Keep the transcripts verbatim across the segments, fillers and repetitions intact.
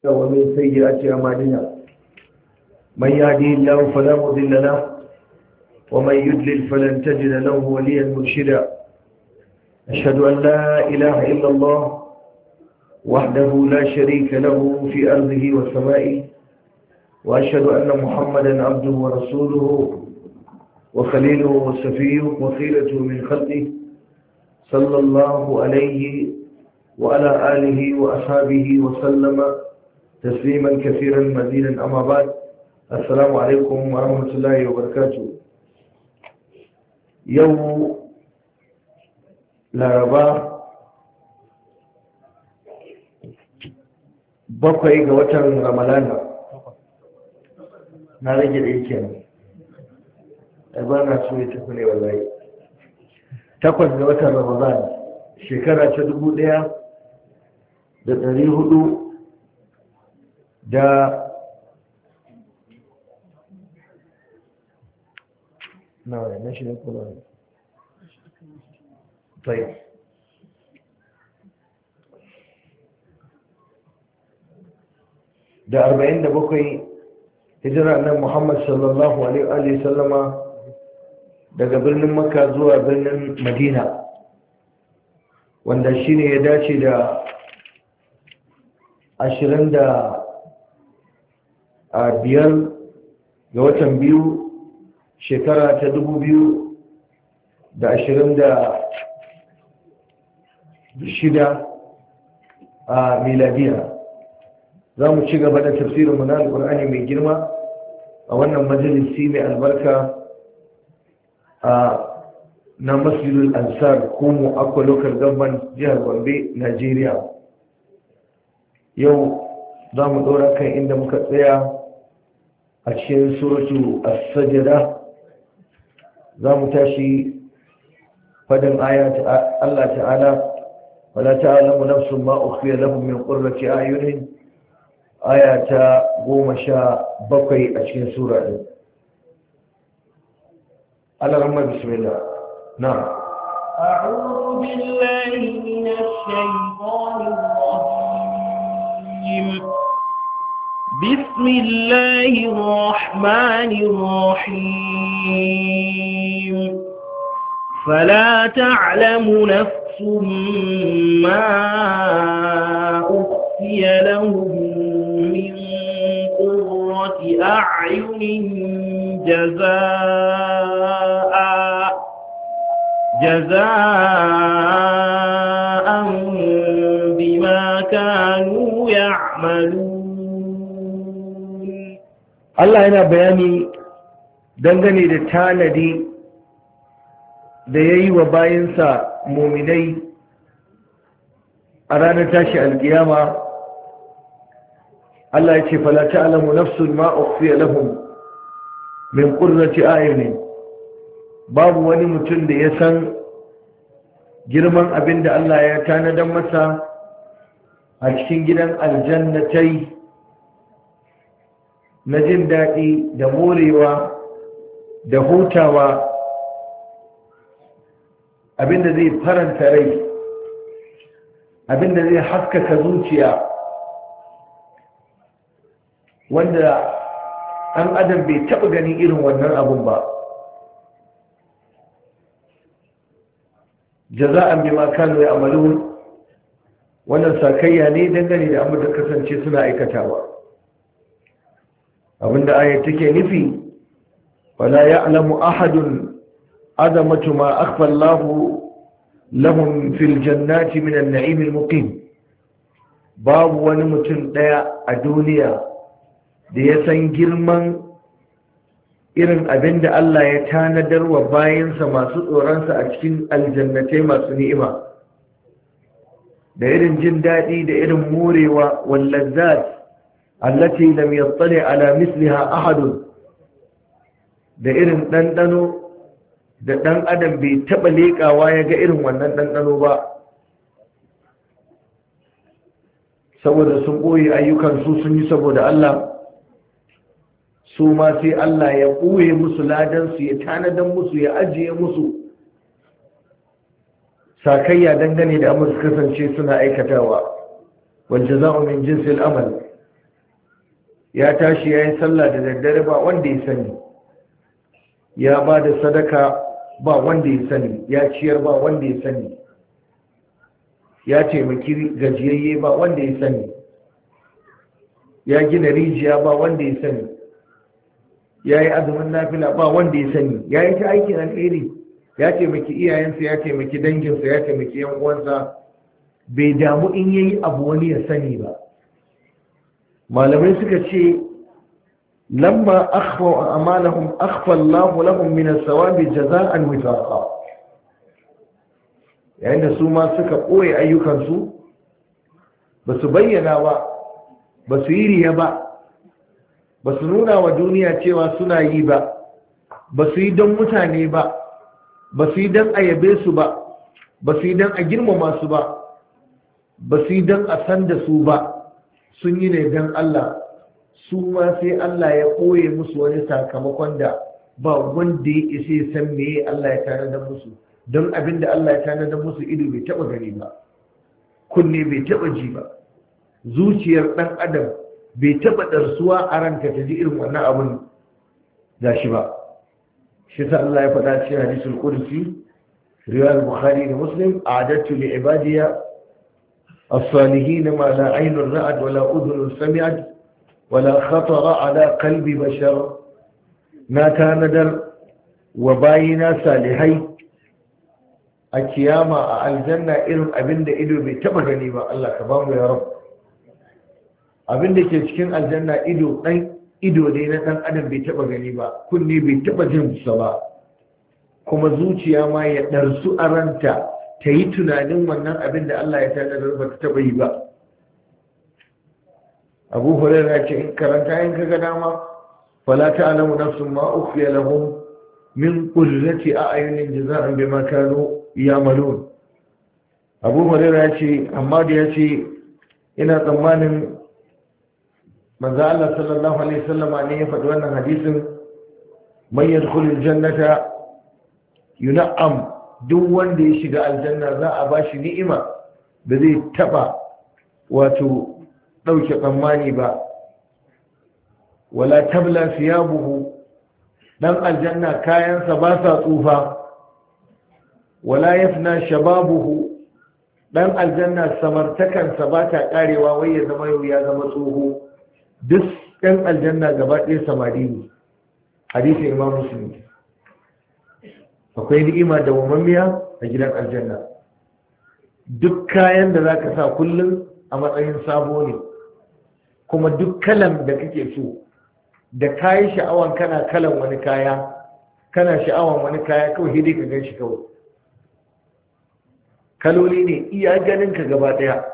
ومن سيئات أعمالنا من يهديه الله فلا مضل له ومن يضلل فلن تجد له وليا مرشدا. أشهد أن لا إله إلا الله وحده لا شريك له في أرضه وسمائه، وأشهد أن محمدا عبده ورسوله وخليله وصفيه وخيرته من خلقه صلى الله عليه وعلى آله وأصحابه وسلم تسليما كثيرا مزيدا. أما بعد، السلام عليكم ورحمة الله وبركاته. يوم laraba bakwai ga watan ramalana na rage da yake ne ba na so ya tafi ne wallahi takwas ga watan ramalana shekara ta dubu daya da dari hudu da nawa na shi ne kula ne طيب da arba'in da bakwai hijira nan Muhammad sallallahu alaihi wa sallama daga birnin Makka zuwa birnin Madina, wanda shine ya dace da ashirin da biyar ga watan biyu shekara ta dubu biyu da ashirin da shida a miladiya. za mu ci gaba da tafsirin mu na alƙur'ani mai girma a wannan majalisi mai albarka a na masjidul ansar kumu akwa local government jihar Gombe, Najeriya. yau za mu ɗora kan inda muka tsaya a cikin suratu as-sajda. za mu tashi fadin ayat Allah ta'ala ولا تعلم نفس ما أخفي لهم من قرة أعين آية قوم شاء بقي أشين سورة. على رمى بسم الله. نعم. أعوذ بالله من الشيطان الرجيم. بسم الله الرحمن الرحيم. فلا تعلم نفس ما أخفي لهم من قرة أعين جزاء جزاء بما كانوا يعملون. الله هنا بياني dangane da tanadi da ya yi wa bayansa muminai a ranar tashi alkiyama. Allah ya ce fala ta'lamu nafsun ma ukhfiya lahum min qurrati a'yunin. babu wani mutum da ya san girman abin da Allah ya tanadar masa a cikin gidan aljannatai na jin daɗi da morewa da hutawa, abinda zai faranta rai, abinda zai haskaka zuciya, wanda ɗan adam bai taɓa ganin irin wannan abun ba. jaza'an bima kanu ya'malun, wannan sakayya ne dangane da abin da kasance suna aikatawa. abinda ayat take nufi wala ya'lamu ahadun عظمة ما أخفى الله لهم في الجنات من النعيم المقيم. باب ونمتن ديا الدنيا دي سن جرمان إرن أبند الله يتاندر وباين سما سطورانسا أكشن الجنتين ما سنئما. da irin jin daɗi da irin morewa wallazzat allati lam yattali ala misliha ahadun, da irin ɗanɗano da ɗan adam bai taɓa leƙawa ya ga irin wannan ɗanɗano ba, saboda sun ɓoye ayyukansu sun yi saboda Allah, su ma sai Allah ya ɓoye musu ladansu, ya tanadan musu, ya ajiye musu sakayya dangane da amma su kasance suna aikatawa. wal jaza'u min jinsil amal, ya tashi ya yi sallah da daddare ba wanda ya sani, ya ba da sadaka ba wanda ya sani, ya ciyar ba wanda ya sani, ya taimaki gajiyayye ba wanda ya sani, ya gina rijiya ba wanda ya sani, ya yi azumin nafila ba wanda ya sani, ya yi ta aikin alheri, ya taimaki iyayensa, ya taimaki danginsa, ya taimaki yan uwansa, bai damu in yayi abu wani ya sani ba. malamai suka ce lamma akhfa amalahum akhfa Allahu lahum min as-sawabi jaza'an wifaqa, yayin da su ma suka koyi ayyukansu ba su bayyana ba, ba su yi riya ba, ba su nuna wa duniya cewa suna yi ba, ba su yi don mutane ba, ba su yi don a yabe su ba, ba su yi don a girmama su ba, ba su yi don a san da su ba, sun yi ne don Allah. Su ma sai Allah ya ɓoye musu wani sakamakon da ba wanda ya isa ya san meye Allah ya tanadar musu, don abin da Allah ya tanadar musu ido bai taɓa gani ba, kunne bai taɓa ji ba, zuciyar ɗan adam bai taɓa ɗarsuwa a ranka ta ji irin wannan abin da shi ba. shi ta Allah ya faɗa cikin hadisul qudsi riwayar Bukhari da Muslim, a'adattu li ibadiya as-salihin ma la aynun ra'at wa la udhun sami'at wa la khatara ala qalbi bashar, na tanadar wa bayina salihai a kiyama a aljanna irin abinda ido bai taba gani ba. Allah ka ba mu ya rabb. Abinda ke cikin aljanna ido dan ido dai na dan adam bai taba gani ba, kunne bai taba jin sa ba, kuma zuciya ma ya darsu a ranta ta yi tunanin wannan abin da Allah ya tanadar ba ta taba yi ba. Abu Hurairah ce in karanta in kaga dama fala ta'lamu nafsun ma ukhfiya lahum min qurrati a'yunin jazaa'an bima kanu ya'malun. Abu Hurairah ce amma da yace ina tsammanin manzo Allah sallallahu alaihi wasallama ne ya faɗi wannan hadisin, man yadkhulul jannata yun'am, duk wanda ya shiga aljanna za a bashi ni'ima da zai taba wato dauke tsammani ba. Wala tabla thiyabuhu, dan aljanna kayansa ba sa tsufa. Wala yafna shababuhu, dan aljanna samartakansa ba ta karewa wai ya zama yau ya zama tsoho. Duk ɗan aljanna gaba ɗaya samari ne. Hadisin Imam Muslim. Akwai ni'ima da wamammiya a gidan aljanna. Duk kayan da za ka sa kullum a matsayin sabo ne, kuma duk kalan da kake so, da kayi sha'awan kana kalan wani kaya, kana sha'awan wani kaya kawai hidai ka gan shi kawai. Kaloli ne iya ganin ka gaba ɗaya.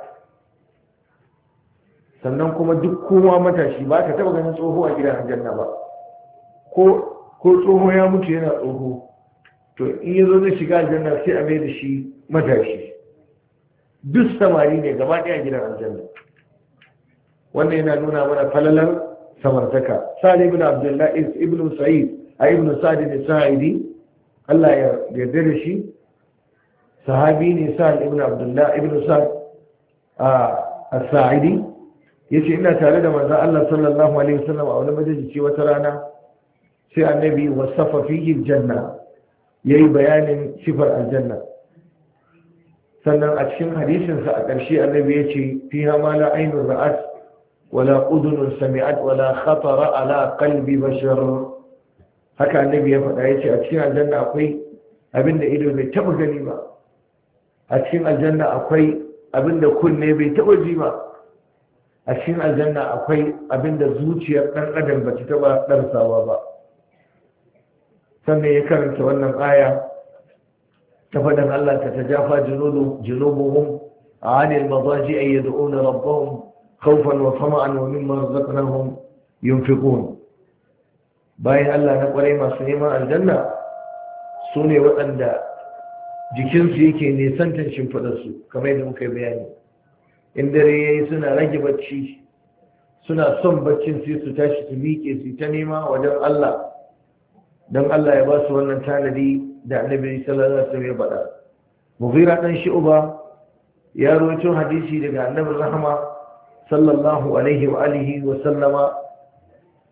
Sannan kuma duk kowa matashi, ba ka taba ganin tsoho a gidan aljanna ba, ko tsoho ya mutu yana tsoho, to in yazo zai shiga aljanna sai a mai da shi matashi. Duk samari ne gaba ɗaya gidan aljanna. wannan yana nuna mana falalar samartaka. Sa'id ibn Abdullah ibn Sa'id a ibn Sa'd al-Sa'idi, Allah ya yarda da shi, sahabi ne. Sa'id ibn Abdullah ibn Sa'd al-Sa'idi yace ina tare da manzon Allah sallallahu alaihi wasallam a wani majalisi wata rana, sai annabi wasafa fihi aljanna, yayi bayanin sifar aljanna. sannan a cikin hadisinsa a ƙarshe annabi ya ce fiha ma la aynun ra'at wala udhunun sami'at wala khatara ala qalbi bashar. Haka annabi ya faɗa, ya ce a cikin aljanna akwai abinda ido bai taɓa gani ba, a cikin aljanna akwai abinda kunne bai taɓa ji ba, a cikin aljanna akwai abinda zuciyar ɗan adam ba ta taɓa ɗarsawa ba. sannan ya karanta wannan aya ta faɗin Allah, ta tajafa junubuhum anil madaji ay yad'una rabbahum khawfan wa tama'an wa mimma razaqnahum yunfiqun. Bayan Allah na kwarai masu neman aljanna su ne waɗanda jikinsu yake nisantar shimfiɗarsu, kamar yadda muka yi bayani. In dare yayi suna rage bacci, suna son baccin sai su tashi su miƙe su ta nema wajen Allah, don Allah ya ba su wannan tanadi da annabi sallallahu alaihi wasallam ya faɗa. Mughira dan Shu'ba ya rawaito hadisi daga annabi rahama sallallahu alaihi wa alihi wa sallama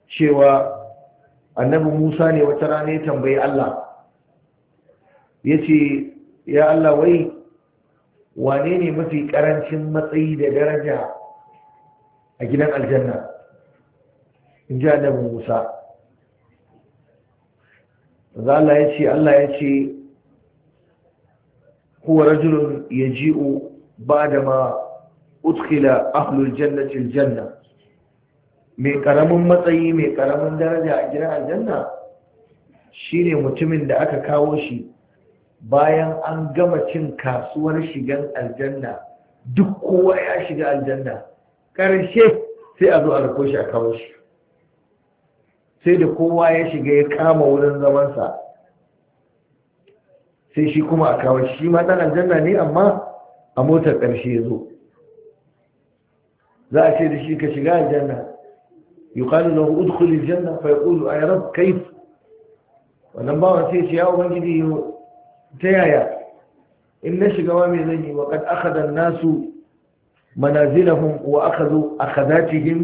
cewa annabi Musa ne wata rana ya tambayi Allah yace ya Allah wai wane ne mafi karancin matsayi da daraja a gidan aljanna in ji annabi Musa. Allah ya ce Allah ya ce huwa rajulun yaji'u ba'da ma udkhila ahlul jannati aljanna, mai karamin matsayi mai karamin daraja a gidan aljanna shine mutumin da aka kawo shi bayan an gama cin kasuwar shigan aljanna, duk kowa ya shiga aljanna, karshe sai a zo a rako shi a kawo shi, sai da kowa ya shiga ya kama wurin zamansa sai shi kuma a kawo shi ma dan aljanna ne amma a motar ƙarshe ya zo. za a ce da shi ka shiga aljanna, yuqalu lahu udkhul aljanna fa yaqulu ay rabb kayf, wannan bawan sai ce ya ubangiji ta yaya in na shiga wa me zan yi wa qad akhadha an-nasu manazilahum wa akhadhu akhadatihim,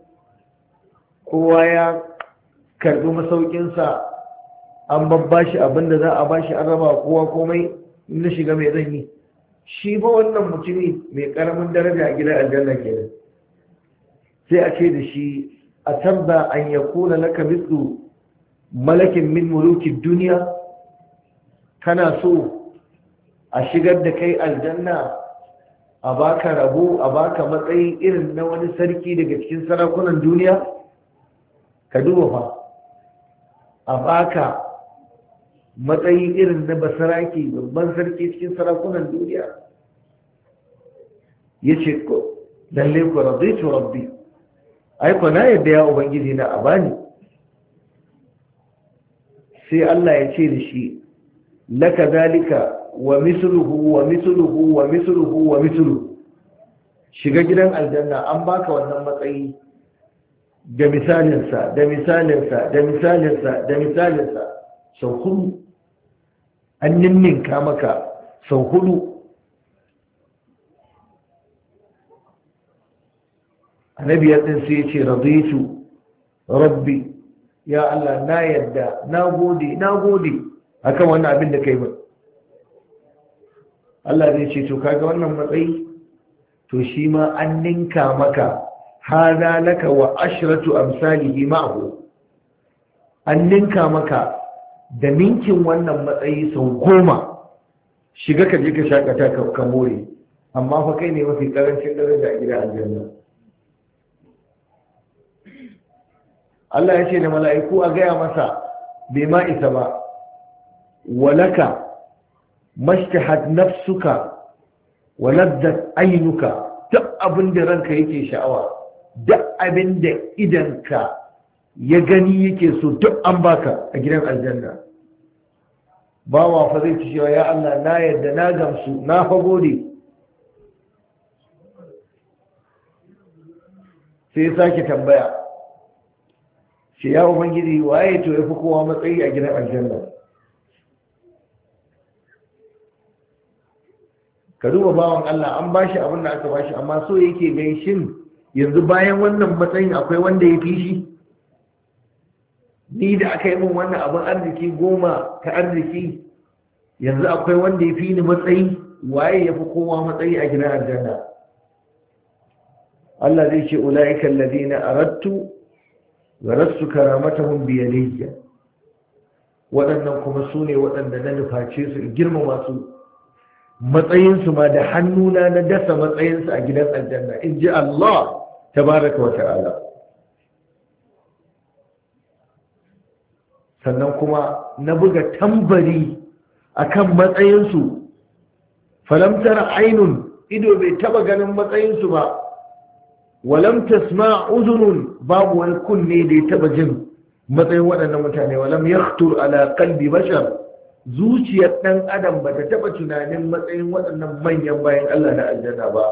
kowa ya karbi masaukinsa an babbashi abinda za a bashi an raba kowa komai, in na shiga mai zan yi. Shi ba wannan mutumi mai karamin daraja a gidan aljanna kenan, sai a ce da shi a tarda an yakuna laka mithlu malakin min mulukin duniya, kana so a shigar da kai aljanna a baka rabo a baka matsayi irin na wani sarki daga cikin sarakunan duniya? Ka duba fa, a baka matsayi irin na basaraki babban sarki cikin sarakunan duniya. Ya ce ko lalle ku raditu rabbi, ai ko na yadda ya ubangiji na a bani. sai Allah ya ce da shi laka zalika wa misluhu wa misluhu wa misluhu wa misluhu, shiga gidan aljanna an baka wannan matsayi da misalinsa da misalinsa da misalinsa da misalinsa sau hudu, an ninninka maka sau hudu. annabi ya din sai ya ce raditu rabbi, ya Allah na yadda, na gode na gode akan wannan abin da kai ba. Allah zai ce to kaga wannan matsayi, to shi ma an ninka maka, hada laka wa ashratu amsalihi ma'ahu, an ninka maka da ninkin wannan matsayi sau goma. Shiga ka je ka shakata ka more, amma fa kai ne mafi karancin daraja a gidan aljanna. Allah ya ce da mala'iku a gaya masa bai ma isa ba, walaka mashtahat nafsuka wa laddat ainuka, duk abin da ranka yake sha'awa, duk abin da idanka ya gani yake so, duk an baka a gidan aljanna. Bawa fa zai ci cewa ya Allah na yadda, na gamsu, na fa gode. sai sake tambaya, shi ya ubangiji waye to yafi kowa matsayi a gidan aljanna? Ka duba bawan Allah, an bashi abin da aka bashi, amma so yake gaishin yanzu bayan wannan matsayin akwai wanda ya fi shi. Ni da aka yi min wannan abin arziki goma ta arziki, yanzu akwai wanda ya fi ni matsayi. Waye ya fi kowa matsayi a gidan aljanna? Allah zai ce ula'ika alladhina aradtu wa rasu karamatahum bi yadayya, waɗannan kuma su ne waɗanda na nuface su girmama su, matsayinsu ma da hannuna na dasa matsayinsu a gidan aljanna, in ji Allah tabaraka wa ta'ala. Sannan kuma na buga tambari akan matsayinsu, falam tara ainun, ido bai taba ganin matsayinsu ba, walam tasma uzunun, babu wani kunne da ya taba jin matsayin waɗannan mutane, walam yakhtur ala qalbi bashar, zuciyar ɗan adam ba ta taba tunanin matsayin waɗannan manyan bayan Allah na aljanna ba.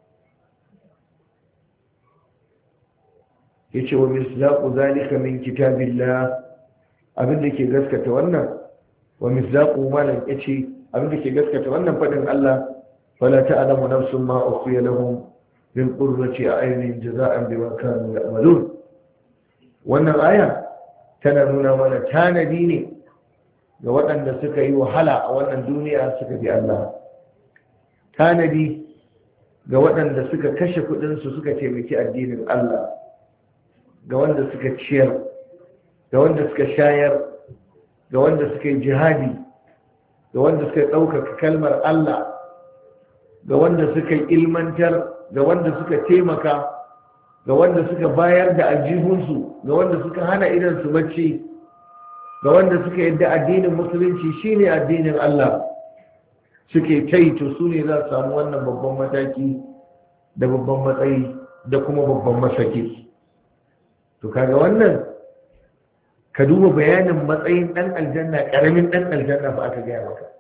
yace wa misdaqu zalika min kitabillah, abin da ke gaskata wannan, wa misdaqu malan yace abin da ke gaskata wannan fadin Allah, fala ta'lamu nafsun ma ukhfiya lahum min qurrati a'yunin jazaa'an bima kanu ya'malun. wannan aya tana nuna mana tanadi ne ga waɗanda suka yi wahala a wannan duniya suka bi Allah, tanadi ga waɗanda suka kashe kuɗinsu suka taimaki addinin Allah, ga wanda suka ciyar, ga wanda suka shayar, ga wanda suka yi jihadi, ga wanda suka ɗaukaka kalmar Allah, ga wanda suka ilmantar, ga wanda suka taimaka, ga wanda suka bayar da aljihunsu, ga wanda suka hana idansu bacci, ga wanda suka yadda addinin musulunci shine addinin Allah suke taito, su ne za su samu wannan babban mataki da babban matsayi da kuma babban masaki. To kaga wannan, ka duba bayanin matsayin ɗan aljanna, ƙaramin ɗan aljanna ba aka gaya maka.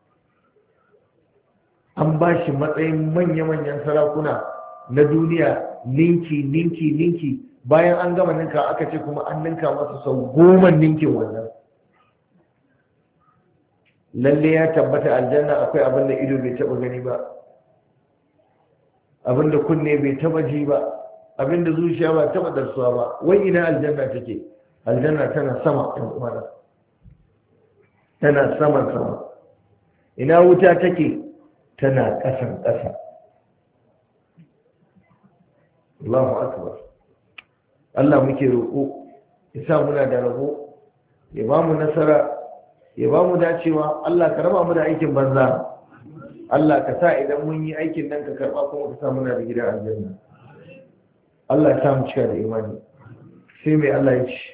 An ba shi matsayin manya-manyan sarakuna na duniya ninki ninki ninki, bayan an gama ninka aka ce kuma an ninka masa sau goma ninkin wannan. Lalle ya tabbata aljanna akwai abin da ido bai taba gani ba, abin da kunne bai taba ji ba, abin da zuciya ba taba darsuwa ba. Wai ina aljanna take? Aljanna tana sama ɗan uwana, tana saman sama. Ina wuta take? Tana ƙasan ƙasa. Allahu akbar. Allah muke roƙo ya sa muna da rabo, ya ba mu nasara, ya ba mu dacewa. Allah ka raba mu da aikin banza. Allah ka sa idan mun yi aikin nan ka karɓa kuma ka sa muna da gidan aljanna. Allah ya sa mu cika da imani. Sai mai Allah ya ce,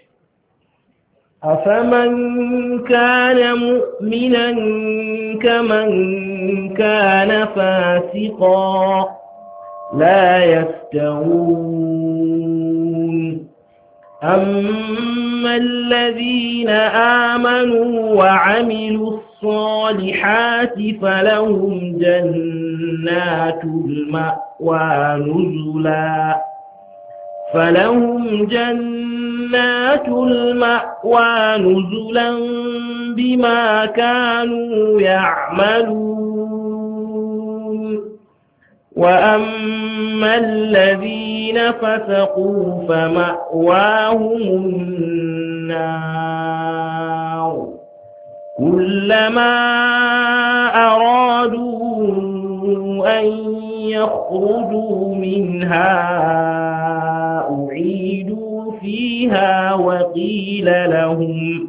أفمن كان مؤمنا كمن كان فاسقا لا يستوون أما الذين آمنوا وعملوا الصالحات فلهم جنات المأوى نزلا فلهم جنات المأوى نزلا بما كانوا يعملون وأما الذين فسقوا فمأواهم النار كلما أرادوا أن يخرجوا منها أعيدوا فيها وقيل لهم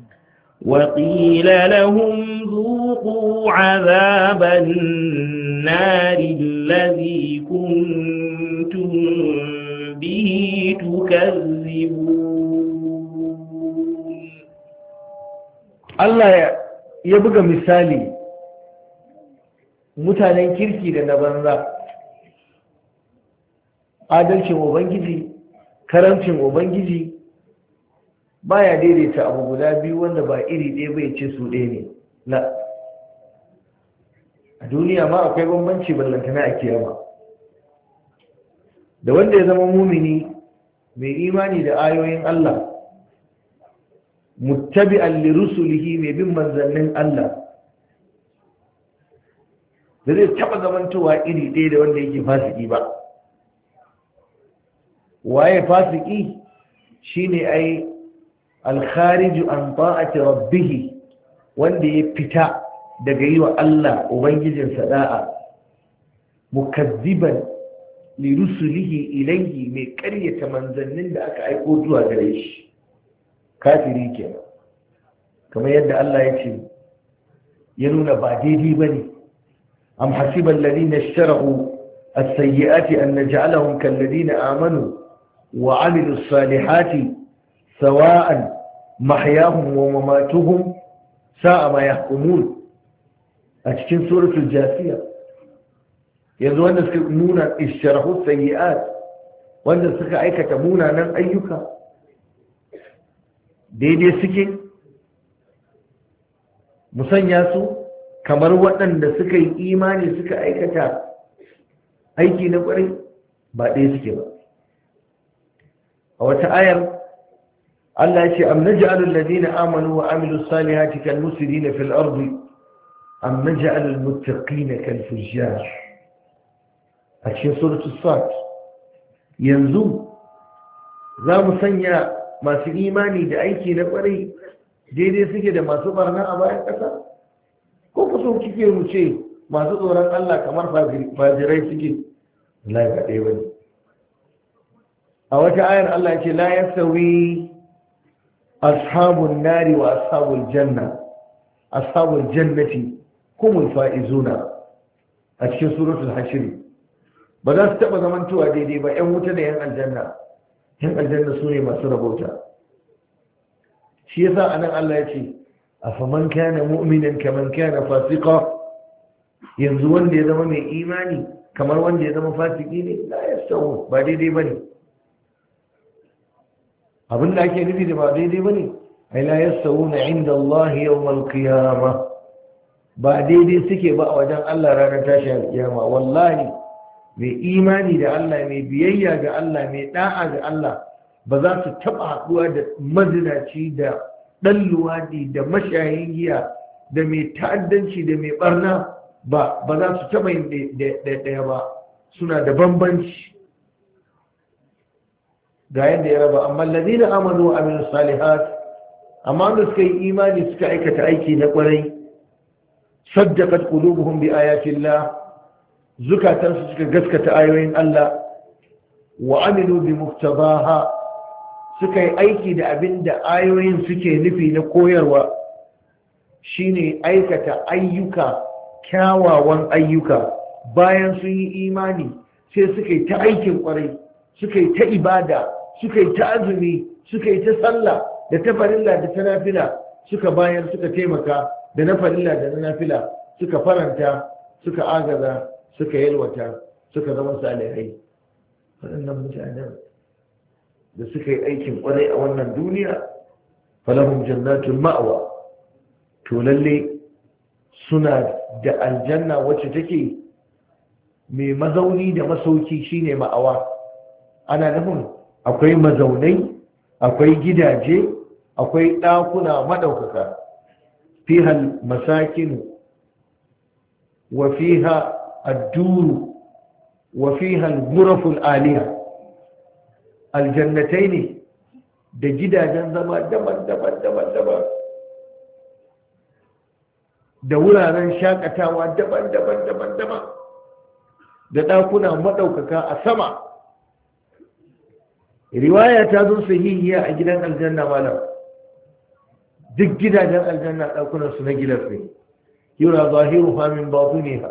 وقيل لهم ذوقوا عذاب النار الذي كنتم به تكذبون. Allah ya buga misali mutanen kirki da na banza, adalcin Ubangiji, karamcin Ubangiji baya daidaita abu guda biyu wanda ba iri ɗaya bai ce su ɗaya ne. Na a duniya ma akwai bambanci ballantana a kiyama. Da wanda ya zama mumini mai imani da ayoyin Allah, muttabi'an li rusulihi, mai bin manzannin Allah, da zai taɓa zamantowa iri ɗaya da wanda yake fasiki ba. waye fasiki? Shine ai alkhariju an ta'ati rabbih, wanda ya fita daga yi wa Allah ubangijin sada'a, mukazziban li rusulihi ilayhi, mai ƙaryata manzannin da aka aiko zuwa gare shi, kafiri kenan. kamar yadda Allah ya ce, ya nuna ba daidai bane. am hasiba alladhina ishtarahu as-sayyi'ati an naj'alahum kal ladina amanu wa 'amilus salihati sawa'an mahyahum wa mamatuhum sa'a ma yahkumun, a cikin suratul jasiya. yanzu wanda suka nuna ishtarahu sayyi'at, wanda suka aikata munanan ayyuka, daidai suke musanya su kamar waɗanda suka yi imani suka aikata aiki na ƙwarai? Ba ɗaya suke ba. A wata ayar Allah ya ce, am naj'alul ladina amanu wa amilus salihati kal mufsidina fil ardi am naj'alul muttaqina kal fujjar. A cikin suratul Sad, yanzu za mu sanya masu imani da aiki na kwarai daidai suke da masu barna a bayan ƙasa? Ko ku so kike mu ce masu tsoron Allah kamar fajirai suke? Allah ya ɗaya bane. A wata ayar Allah ya ce la yasawi ashabun nari wa ashabul janna ashabul jannati humul faizuna a cikin suratul hashr. Ba za su taɓa zamantowa daidai ba 'yan wuta da 'yan aljanna. 'Yan aljanna su ne masu rabauta. Shi yasa anan Allah ya ce afaman kana mu'minan kaman kana fasiqa, yanzu wanda ya zama mai imani kamar wanda ya zama fasiki ne, la yastawu, ba daidai bane. Abin da ake nufi da ba daidai bane ai la yastawuna inda Allah yawmal qiyamah, ba daidai suke ba a wajen Allah ranar tashi alkiyama. Wallahi mai imani da Allah, mai biyayya ga Allah, mai da'a ga Allah ba za su taɓa haɗuwa da mazinaci da ɗan luwadi da mashayin giya da mai ta'addanci da mai ɓarna ba ba za su taɓa yin ɗaya ba, suna da bambanci. Ga yadda ya raba, amma ladina amanu wa amilus salihat, amma da suka yi imani suka aikata aiki na ƙwarai, saddaqat qulubuhum bi ayatillah, zukatansu suka gaskata ayoyin Allah, wa amilu bi muktabaha, suka yi aiki da abin da ayoyin suke nufi na koyarwa, shine aikata ayyuka, kyawawan ayyuka. Bayan sun yi imani sai suka yi ta aikin kwarai, suka yi ta ibada, suka yi ta azumi, suka yi ta sallah da ta farilla da ta nafila, suka bayar suka taimaka da na farilla da na nafila, suka faranta, suka agaza, suka yalwata, suka zama salihai. Waɗannan mutanen da suka yi aikin kwarai a wannan duniya, falahum jannatul ma'wa, to lalle suna da aljanna wacce take mai mazauni da masauki, shine ma'awa. Ana nufin akwai mazaunai, akwai gidaje, akwai ɗakuna maɗaukaka, fiha masakin wa fiha ad-duru wa fiha al-ghuraful aliyah. Aljannatai ne da gidajen zama daban-daban daban-daban, da wuraren shakatawa daban-daban daban-daban, da ɗakuna maɗaukaka a sama. Riwaya ta zo sahihiya a gidan aljanna malam, duk gidajen aljanna ɗakunan su na gidan ne, yura zahiru hamin batuniha.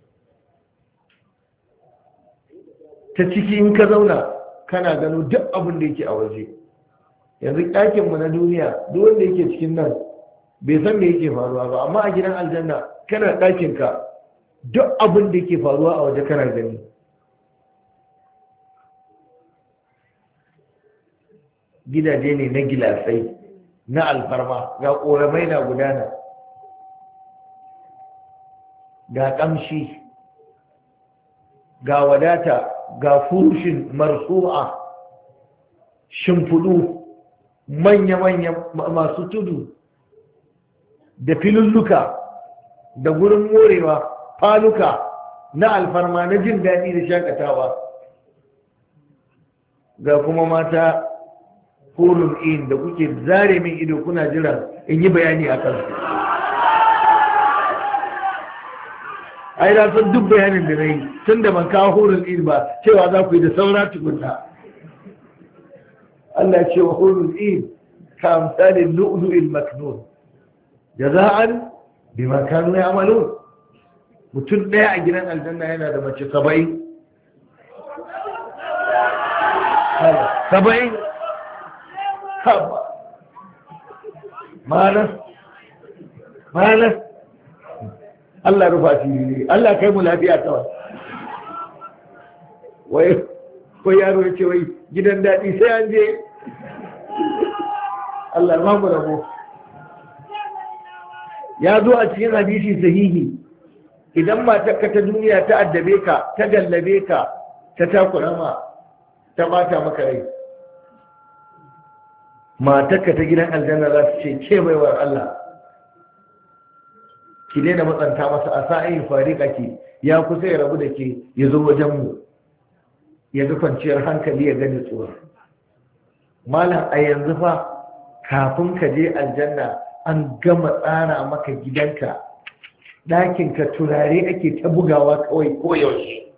Ta ciki in ka zauna kana gano duk abin da yake a waje. Yanzu ɗakinmu na duniya duk wanda yake cikin nan bai san me yake faruwa ba, amma a gidan aljanna kana ɗakinka duk abin da yake faruwa a waje kana gani. Gidaje ne na gilasai, na alfarma, ga ƙoramai na gudana, ga ƙamshi, ga wadata, ga furushin marsu'a, shimfudu manya-manya masu tudu, da filulluka, da gurin morewa, faluka na alfarma na jin daɗi da shakatawa. Ga kuma mata hurun in da kuke zare min ido kuna jira in yi bayani a kansu. Ai na san duk bayanin da na yi tun da ban kawo hurun in ba, cewa za ku yi da saura tukunna. Allah ce wa hurun in ka amsalin lu'lu'il maknun jaza'an bima kanu ya'malun. Mutum ɗaya a gidan aljanna yana da mace saba'in. Saba'in haba malam malam Allah rufa fili ne, Allah kai mu lafiya kawai. Wai ko yaro ya ce wai gidan daɗi sai an je. Allah ba mu rabo. Ya zo a cikin hadisi sahihi, idan matarka ta duniya ta addabe ka, ta gallabe ka, ta takura ma, ta bata maka rai, matarka ta gidan aljanna za su ce ke baiwar Allah, ki daina matsanta masa, a sa'ayin farika ki ya kusa ya rabu da ke ya zo wajenmu ya ga kwanciyar hankali ya gani tsoron. malam a yanzu fa kafin ka je aljanna an gama tsara maka gidanka, ɗakinka turare ake ta bugawa kawai koyaushe,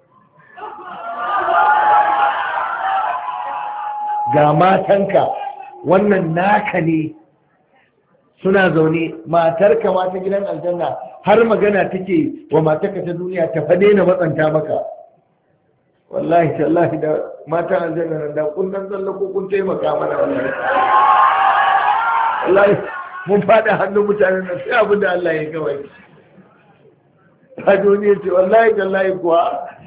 ga matanka wannan naka ne suna zaune, matarka ma ta gidan aljanna har magana take wa matarka ta duniya ta fade na matsanta maka. Wallahi tallahi da matan aljanna nan da kun dan zalla ko kun taimaka mana wallahi wallahi mun fada hannun mutanen nan sai abin da Allah ya kawai ta duniya ce wallahi tallahi kuwa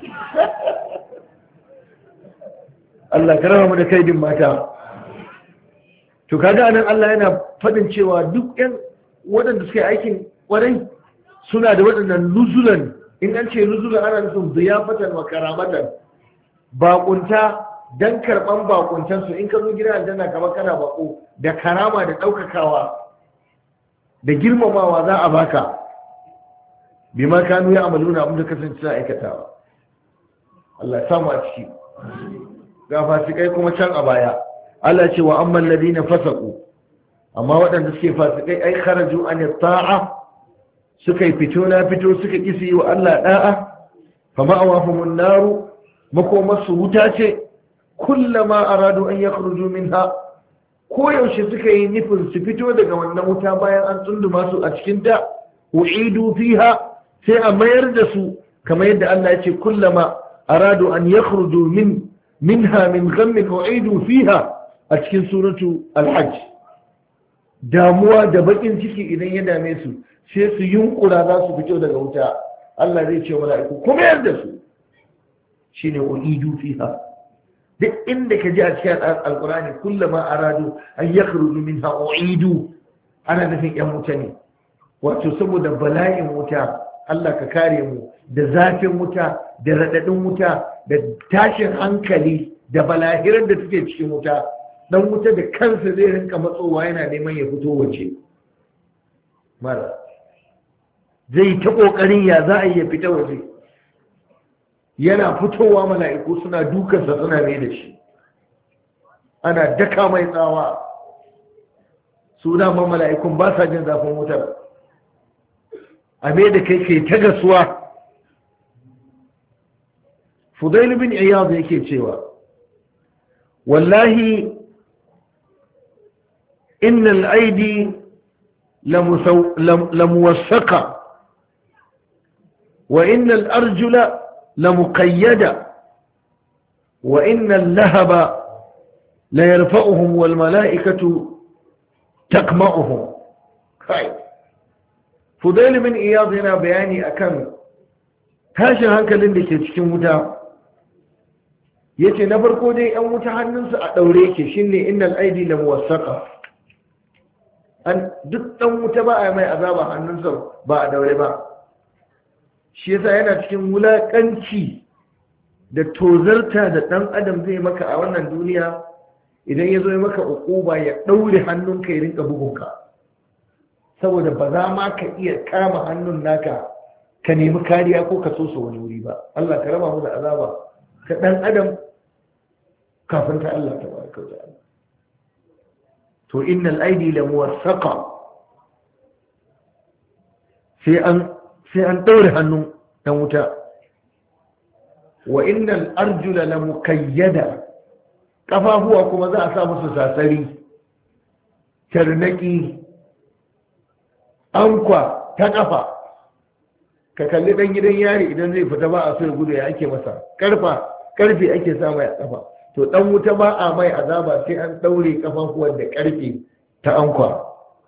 Allah karama mu da kaidin mata. To kaga anan Allah yana fadin cewa duk ƴan waɗanda suka yi aikin ƙwarai suna da waɗannan nuzulan, in an ce nuzulan ana nufin ziyafatan wa karamatan, baƙunta dan karɓan baƙuntan su. In ka zo gidan aljanna kamar kana baƙo, da karama da ɗaukakawa da girmamawa za a baka bima kanu ya amaluna abin da kasance na aikatawa. Allah ya samu a ciki. Ga fasikai kuma can a baya Allah ce wa amman ladina fasaqu, amma waɗanda suke fasikai ai kharaju an ta'a, suka yi fito na fito suka kisi yi wa Allah da'a, fa ma'awahumun naru, makomarsu wuta ce, kullama aradu an yakhruju minha, ko yaushe suka yi nufin su fito daga wannan wuta bayan an tsunduma su a cikin ta, u'idu fiha, sai a mayar da su kamar yadda Allah ya ce kullama aradu an yakhruju min minha min ghammin u'idu fiha a cikin suratu al-hajj. Damuwa da bakin ciki idan ya dame su sai su yunkura za su fito daga wuta, Allah zai ce mala'iku kuma yarda su shine uidu fiha. duk inda ka ji a cikin alqur'ani kullama aradu an yakhruju minha uidu, ana nufin yan wuta ne. Wato saboda bala'in wuta, Allah ka kare mu da zafin wuta da radadin wuta da tashin hankali da balahirar da suke cikin wuta. Dan wuta da kansa zai rinka matsowa yana neman ya fito waje, mara zai ta kokarin ya za a yi ya fita waje, yana fitowa mala'iku suna dukansa suna mai da shi, ana daka mai tsawa. su dama mala'ikun ba sa jin zafin wutar, a mai da kai kai ta gasuwa. Fudail bin Iyad yake cewa wallahi innal aidi lamuwassaqa wa innal arjula lamuqayyada wa innal lahaba la yarfa'uhum wal mala'ikatu takma'uhum. kai Fudail bin Iyad yana bayani akan tashin hankalin da ke cikin wuta. Yace na farko dai yan wuta hannunsu a daure yake, shine innal aidi lamuwassaqa. An duk dan wuta ba a mai azaba hannunsa ba a daure ba. Shi yasa yana cikin wulakanci da tozarta da dan adam zai maka a wannan duniya idan ya zo ya maka uquba ya daure hannunka ya rinka bugunka, saboda ba za ma ka iya kama hannun naka ka nemi kariya ko ka so su wani wuri ba. Allah ka raba mu da azaba ta dan adam kafin ta Allah tabaraka wa ta'ala. to innal aidi la muwassaqa, sai an sai an daure hannun dan wuta. wa innal arjula la muqayyada, kafafuwa kuma za a sa musu sasari, tarnaki, ankwa ta kafa. ka kalli dan gidan yari idan zai fita ba a so ya gudu, ya ake masa karfa karfe ake sa mai a kafa. to dan wuta ba a mai azaba sai an daure kafafuwan da karfe ta ankwa.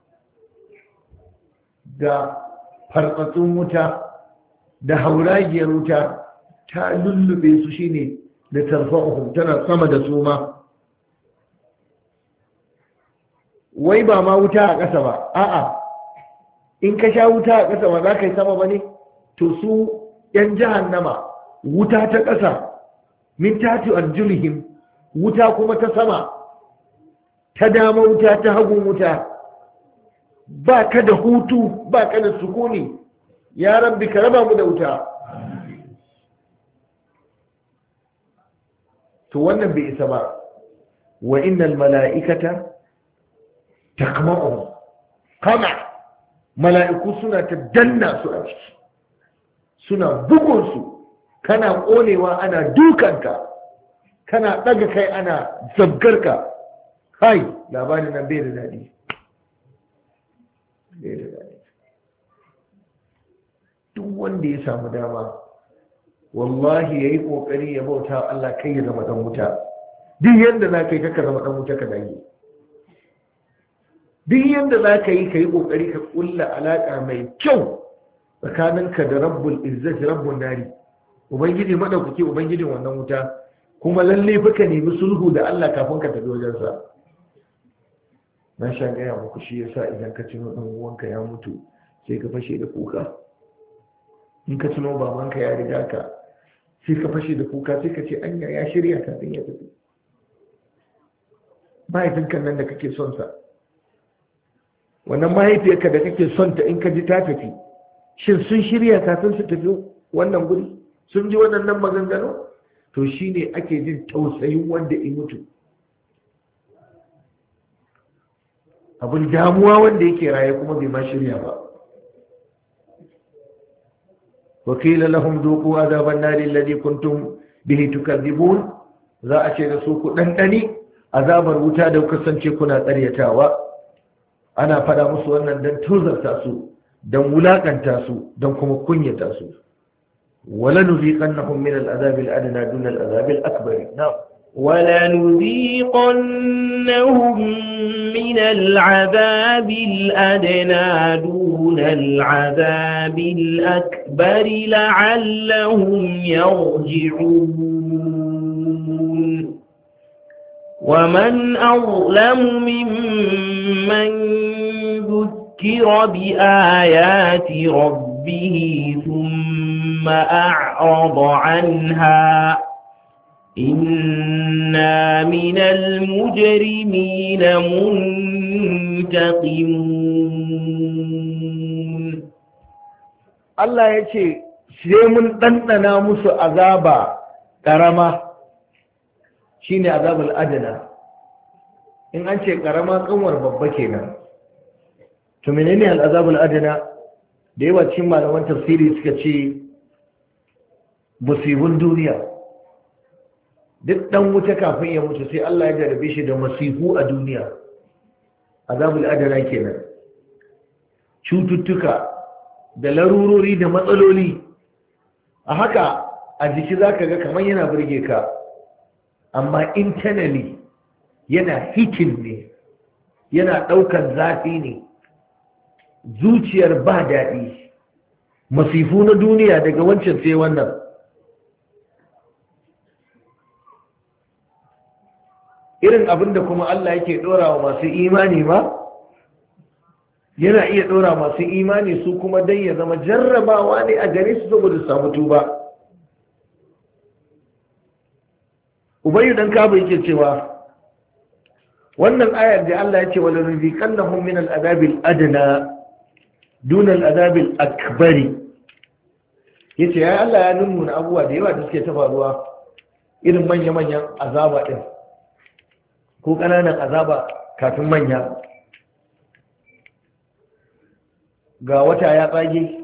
da farfatsun wuta da hauragiyar wuta ta lullube su, shine da tarfa'uhum, tana sama da su ma. wai ba ma wuta a ƙasa ba, a'a in ka sha wuta a ƙasa ba za ka yi sama ba ne? to su ‘yan jahannama wuta ta ƙasa, min tati arjulihim, wuta kuma ta sama, ta dama wuta, ta hagun wuta, ba ka da hutu, ba ka da sukuni. Ya rabbi ka raba mu da wuta. to wannan bai isa ba. wa innal mala'ikata taqma'u kama mala'iku suna ta danna su a ciki suna bugun su kana konewa ana dukanka kana daga kai ana zabgarka kai labarin nan bai da daɗi bai da daɗi duk wanda ya samu dama wallahi yayi kokari ya bauta Allah kai ya zama dan wuta duk yanda za ka yi kaka zama dan wuta ka dage duk yanda za ka yi ka yi kokari ka kulla alaka mai kyau tsakaninka da rabbul izzati rabbun nari ubangiji madaukake ubangijin wannan wuta kuma lalle fa ka nemi sulhu da Allah kafin ka tafi wajen sa na sha gaya muku shi yasa idan ka tuno dan uwanka ya mutu sai ka fashe da kuka in ka tuno babanka ya riga ka sai ka fashe da kuka sai ka ce anya ya shirya kafin ya tafi mahaifinka nan da kake son sa wannan mahaifiyarka da kake son ta in ka ji ta tafi shin sun shirya kafin su tafi wannan guri sun ji waɗannan maganganu to shine ake jin tausayin wanda ya mutu abin damuwa wanda yake raye kuma bai ma shirya ba wakila lahum duqu azaban nari alladhi kuntum bihi tukadzibun za a ce da su ku dandani azabar wuta da kuka sance kuna ƙaryatawa ana fada musu wannan dan tuzarta su dan wulakanta su dan kuma kunyata su wala nuziqannahum min al'adab al'adna dun al'adab al'akbar na'am ولنذيقنهم من العذاب الأدنى دون العذاب الأكبر لعلهم يرجعون ومن أظلم ممن ذكر بآيات ربه ثم أعرض عنها إنا من المجرمين منتقمون Allah ya ce sai mun ɗanɗana musu azaba ƙarama shine azabul adana in an ce ƙarama ƙanwar babba kenan to menene al'azabul adana da yawa cikin malaman tafsiri suka ce musibin duniya duk dan wuta kafin ya mutu sai Allah ya jarabe shi da masifu a duniya azabul adana kenan cututtuka da larurori da matsaloli a haka a jiki zaka ga kamar yana burge ka amma internally yana hikin ne yana daukan zafi ne zuciyar ba daɗi masifu na duniya daga wancan sai wannan irin abin da kuma Allah yake ɗora wa masu imani ma yana iya ɗora masu imani su kuma dan ya zama jarrabawa ne a gare su saboda samu tuba ubayyu dan kaba yake cewa wannan ayar da Allah ya ce wala nuziqannahum min al-adabil adna duna al-adabil akbari yace ya Allah ya nuna abubuwa da yawa da suke ta faruwa irin manya-manyan azaba din ko ƙananan azaba kafin manya ga wata ya tsage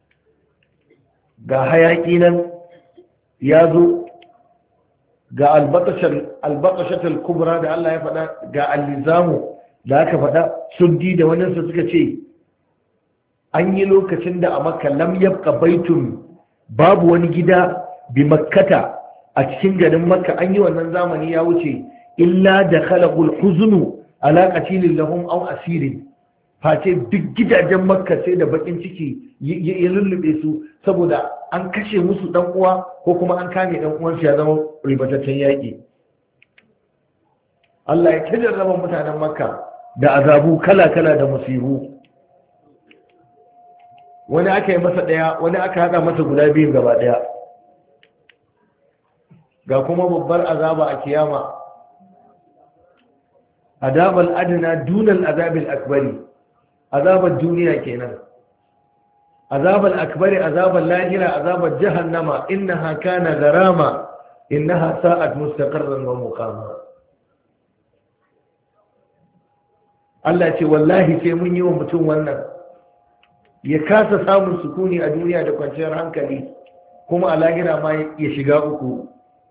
ga hayaƙi nan ya zo ga albakashatar kubra da Allah ya faɗa ga allizamu da aka faɗa suddi da waninsa suka ce an yi lokacin da a makka lam yabqa baitun babu wani gida bi makkata a cikin garin makka an yi wannan zamani ya wuce illa da khalaqul huznu ala qatilin lahum aw asirin face duk gidajen makka sai da bakin ciki ya lullube su saboda an kashe musu dan uwa ko kuma an kame dan uwansu ya zama ribataccen yaki Allah ya tajarraba mutanen makka da azabu kala-kala da musibu wani aka yi masa daya wani aka hada masa guda biyu gaba daya ga kuma babbar azaba a kiyama azabal adna dunal azabil akbari azabar duniya kenan azabal akbari azabal lahira azabar jahannama innaha kana garama innaha sa'at mustaqarran wa muqama Allah ce wallahi sai mun yi wa mutum wannan ya kasa samun sukuni a duniya da kwanciyar hankali kuma a lahira ma ya shiga uku.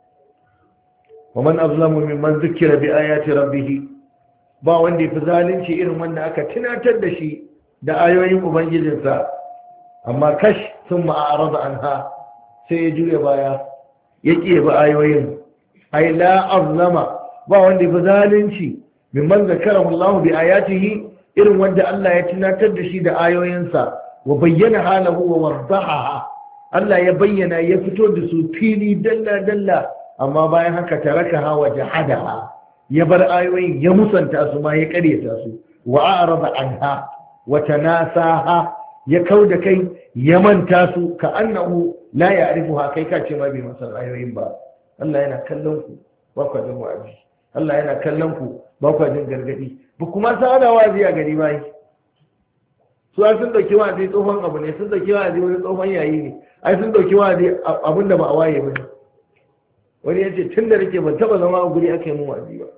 wa man azlamu mimman dhukkira bi ayati rabbih, ba wanda yafi zalunci irin wanda aka tunatar da shi da ayoyin ubangijinsa amma kash thumma a'rada anha, sai ya juya baya ya ƙi ba ayoyin. ai la azlama, ba wanda yafi zalunci mimman zakarahu Allah bi ayatihi, irin wanda Allah ya tunatar da shi da ayoyinsa wa bayyana halahu wa wardaha, Allah ya bayyana ya fito da su fili dalla dalla, amma bayan haka tarakaha wa jahadaha, ya bar ayoyin ya musanta su ma ya karyata su. wa a'rada anha wa tanasaha, ya kauda kai ya manta su, ka annahu la ya'rifuha, kai ka ce ma bai masa ayoyin ba. Allah yana kallon ku ba ku jin wa'azi, Allah yana kallon ku ba ku jin gargadi, ba kuma sa ana wa'azi a gari bai. Su sun dauki wa'azi tsohon abu ne, sun dauki wa'azi wani tsohon yayi ne, ai sun dauki wa'azi abin da ba a waye ba ne. Wani ya ce tun da nake ban taba zama a guri aka yi mun wa'azi ba,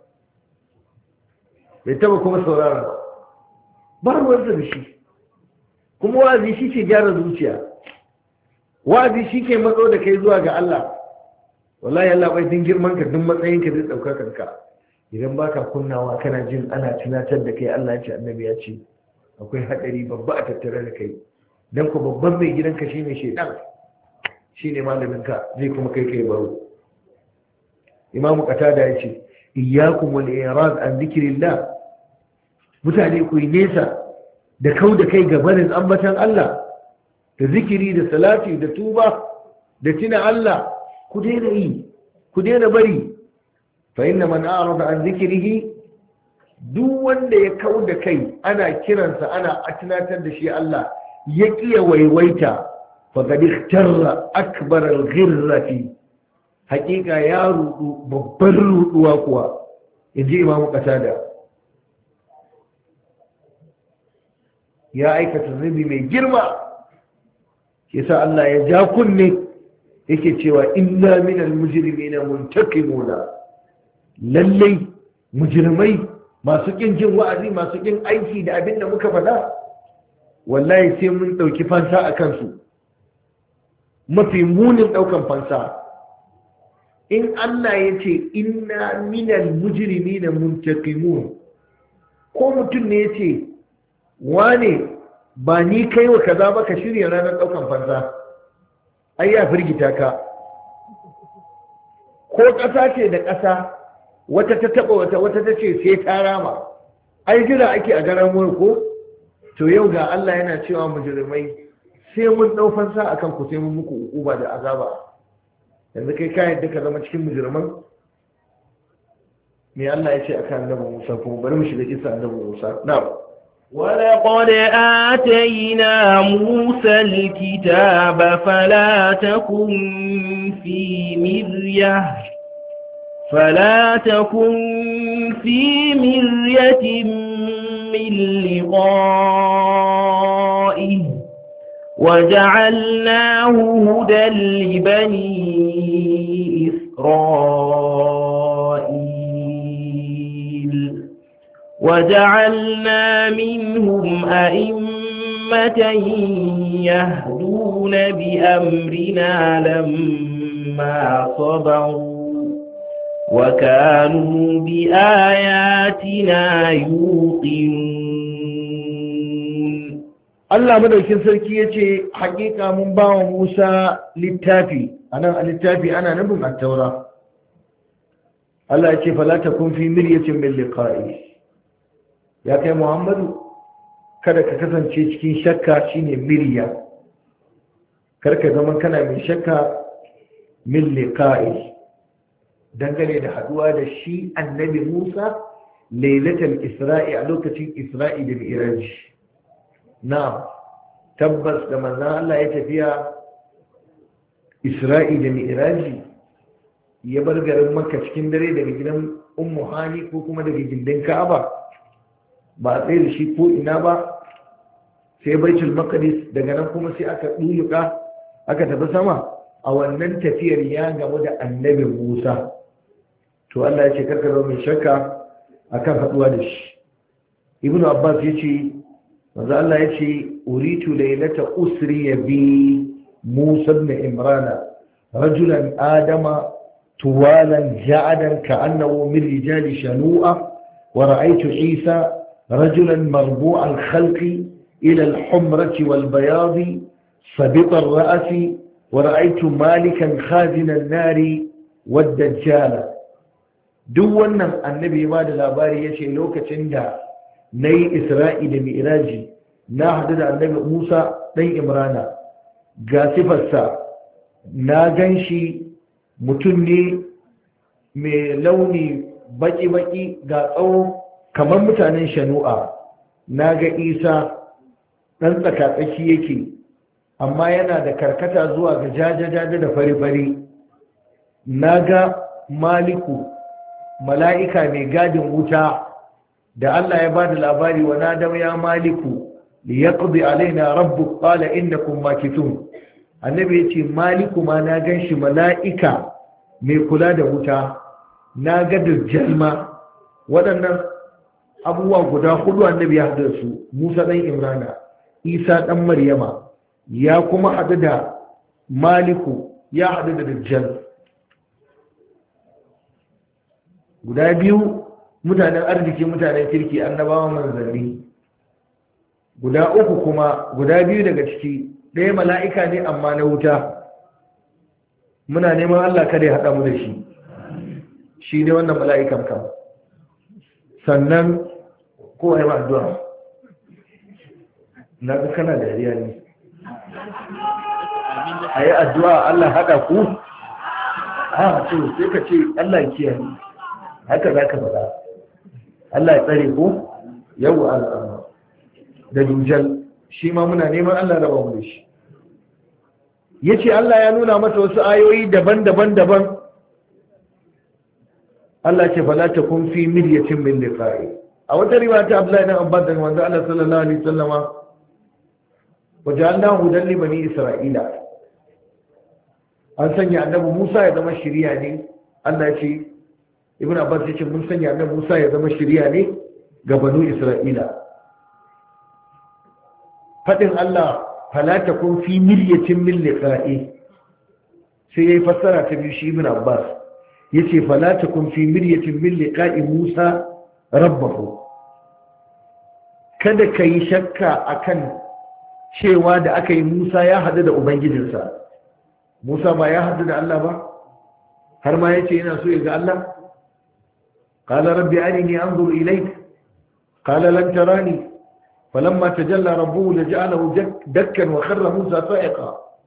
bai taba kuma saurara ba, ba ruwansa da shi. Kuma wa'azi shi ke gyara zuciya, wa'azi shi ke matso da kai zuwa ga Allah. Wallahi Allah bai din girman ka, duk matsayin ka zai dauka kanka idan baka kunnawa kana jin ana tunatar da kai Allah ya ce, annabi ya ce, akwai hadari babba a tattare da kai. Dan ku babban mai gidanka shine shedan, shine malamin ka, zai kuma kai kai baro. Imam Qatada ya ce iyyakum wal i'rad an dhikrillah, mutane ku yi nesa da kau da kai gabanin ambatan Allah, da zikiri da salati da tuba da tina Allah, ku daina yi, ku daina bari. fa inna man a'rada an zikrihi, duk wanda ya kau da kai ana kiransa ana tunatar da shi Allah ya kiya waiwaita, faqad ikhtarra akbar al-ghirrati, hakika ya rudu babbar ruduwa kuwa, inji Imam Qatada. Ya aikata zunubi mai girma, yasa Allah ya ja kunne yake cewa inna minal mujrimina muntakimuna, lallai mujrimai masu kin jin wa'azi, masu kin aiki da abin da muka faɗa, wallahi sai mun ɗauki fansa a kansu, mafi munin ɗaukan fansa. In Allah ya ce inna minal mujrimina muntakimun, ko mutum ne ya ce wane ba ni kai wa kaza ba, ka shirya ranar ɗaukan fansa, ai ya firgita ka. Ko ƙasa ce da ƙasa, wata ta taɓa wata, wata ta ce sai ta rama, ai jira ake a garan ko. To yau ga Allah yana cewa mujrimai sai mun ɗau fansa akan ku, sai mun muku uquba da azaba. Yanzu kai ka yadda ka zama cikin mujriman? Me Allah ya ce akan annabi Musa? Kuma bari mu shiga kisa annabi Musa. Na'am. ولقد آتينا موسى الكتاب فلا تكن في مرية فلا تكن في مرية من لقائه وجعلناه هدى لبني إسرائيل وجعلنا منهم أئمة يهدون بأمرنا لما صبروا وكانوا بآياتنا يوقنون. الله مدوكين سركي يجي حقيقة من باو موسى للتافي، أنا للتافي أنا نبم التوراة. الله يجي فلا تكن في مرية من لقائه. Ya kai Muhammadu, kada ka kasance cikin shakka, shine mirya, karka zaman kana mai shakka min liqa'i, dangane da haduwa da shi annabi Musa lailatul Isra'i, a lokacin Isra'i da Mi'raj. Na'am, tabbas da manzon Allah ya tafiya Isra'i da Mi'raj, ya bar garin Makka cikin dare daga gidan Ummu Hani ko kuma daga gindin Ka'aba, ba a tsaye da shi ko ina ba, sai Baitul Maqdis, daga nan kuma sai aka duluka aka tafi sama. A wannan tafiyar ya gamu da annabi Musa. To Allah ya ce karka zo mai shakka akan haduwa da shi. ibnu abbas yace manzo Allah yace uritu laylata usri bi musa ibn imrana rajulan adama tuwalan ja'adan ka'annahu min rijali shanu'a wa ra'aytu isa rajulan marbu'al khalqi ila al-humrati wal bayadi sabita ar-ra'si wa ra'aytu malikan khazina an-nari wad-dajjala. duk wannan annabi ba da labari yace lokacin da nayi isra'i da mi'raji na hadu da annabi Musa dan Imrana ga sifarsa na ganshi mutum ne mai launi baki-baki ga tsawo kamar mutanen shanu'a. na ga Isa ɗan tsakatsaki yake amma yana da karkata zuwa ga jajajaja da fari-fari. na ga Maliku mala'ika mai gadin wuta da Allah ya ba da labari wa nadam ya Maliku li yaqdi alaina rabbuk qala innakum makithun. annabi yace Maliku ma na ganshi mala'ika mai kula da wuta. na ga dajjal ma. waɗannan abubuwa guda hudu annabi ya haɗu su. Musa ɗan Imrana, Isa ɗan Maryama, ya kuma haɗu da Maliku, ya haɗu da dajjal. guda biyu mutanen arziki, mutanen kirki, annabawan manzanni. guda uku kuma guda biyu daga ciki ɗaya mala'ika ne amma na wuta. muna neman Allah kada ya haɗa mu da shi shi ne wannan mala'ikan kan. sannan ko ai ma addu'a na ga kana dariya ne. ayi addu'a Allah haɗa ku. a to sai ka ce Allah ya kiyaye. haka za ka faɗa. Allah ya tsare ku yau al'amma da dujal shi ma muna neman Allah raba mu da shi. yace Allah ya nuna masa wasu ayoyi daban-daban daban. Allah ce fala takun fi miryatin min liqa'i. a wata riwaya ta Abdullahi ibn Abbas da manzo Allah sallallahu alaihi wasallama waja'alna hudan li bani Isra'ila. an sanya annabi Musa ya zama shiriya ne. Allah ya ce Ibn Abbas ya ce mun sanya annabi Musa ya zama shiriya ne ga banu Isra'ila. fadin Allah fala takun fi miryatin min liqa'i sai yayi fassara ta biyu shi Ibn Abbas yace fala takun fi miryatin min liqa'i Musa rabbahu. kada kai shakka akan cewa da aka yi Musa ya hadu da ubangijinsa. Musa ba ya hadu da Allah ba har ma yace yana so ya ga Allah. qala rabbi arini anzur ilayk qala lan tarani فلما تجلى ربه لجعله دكا وخر موسى صائقا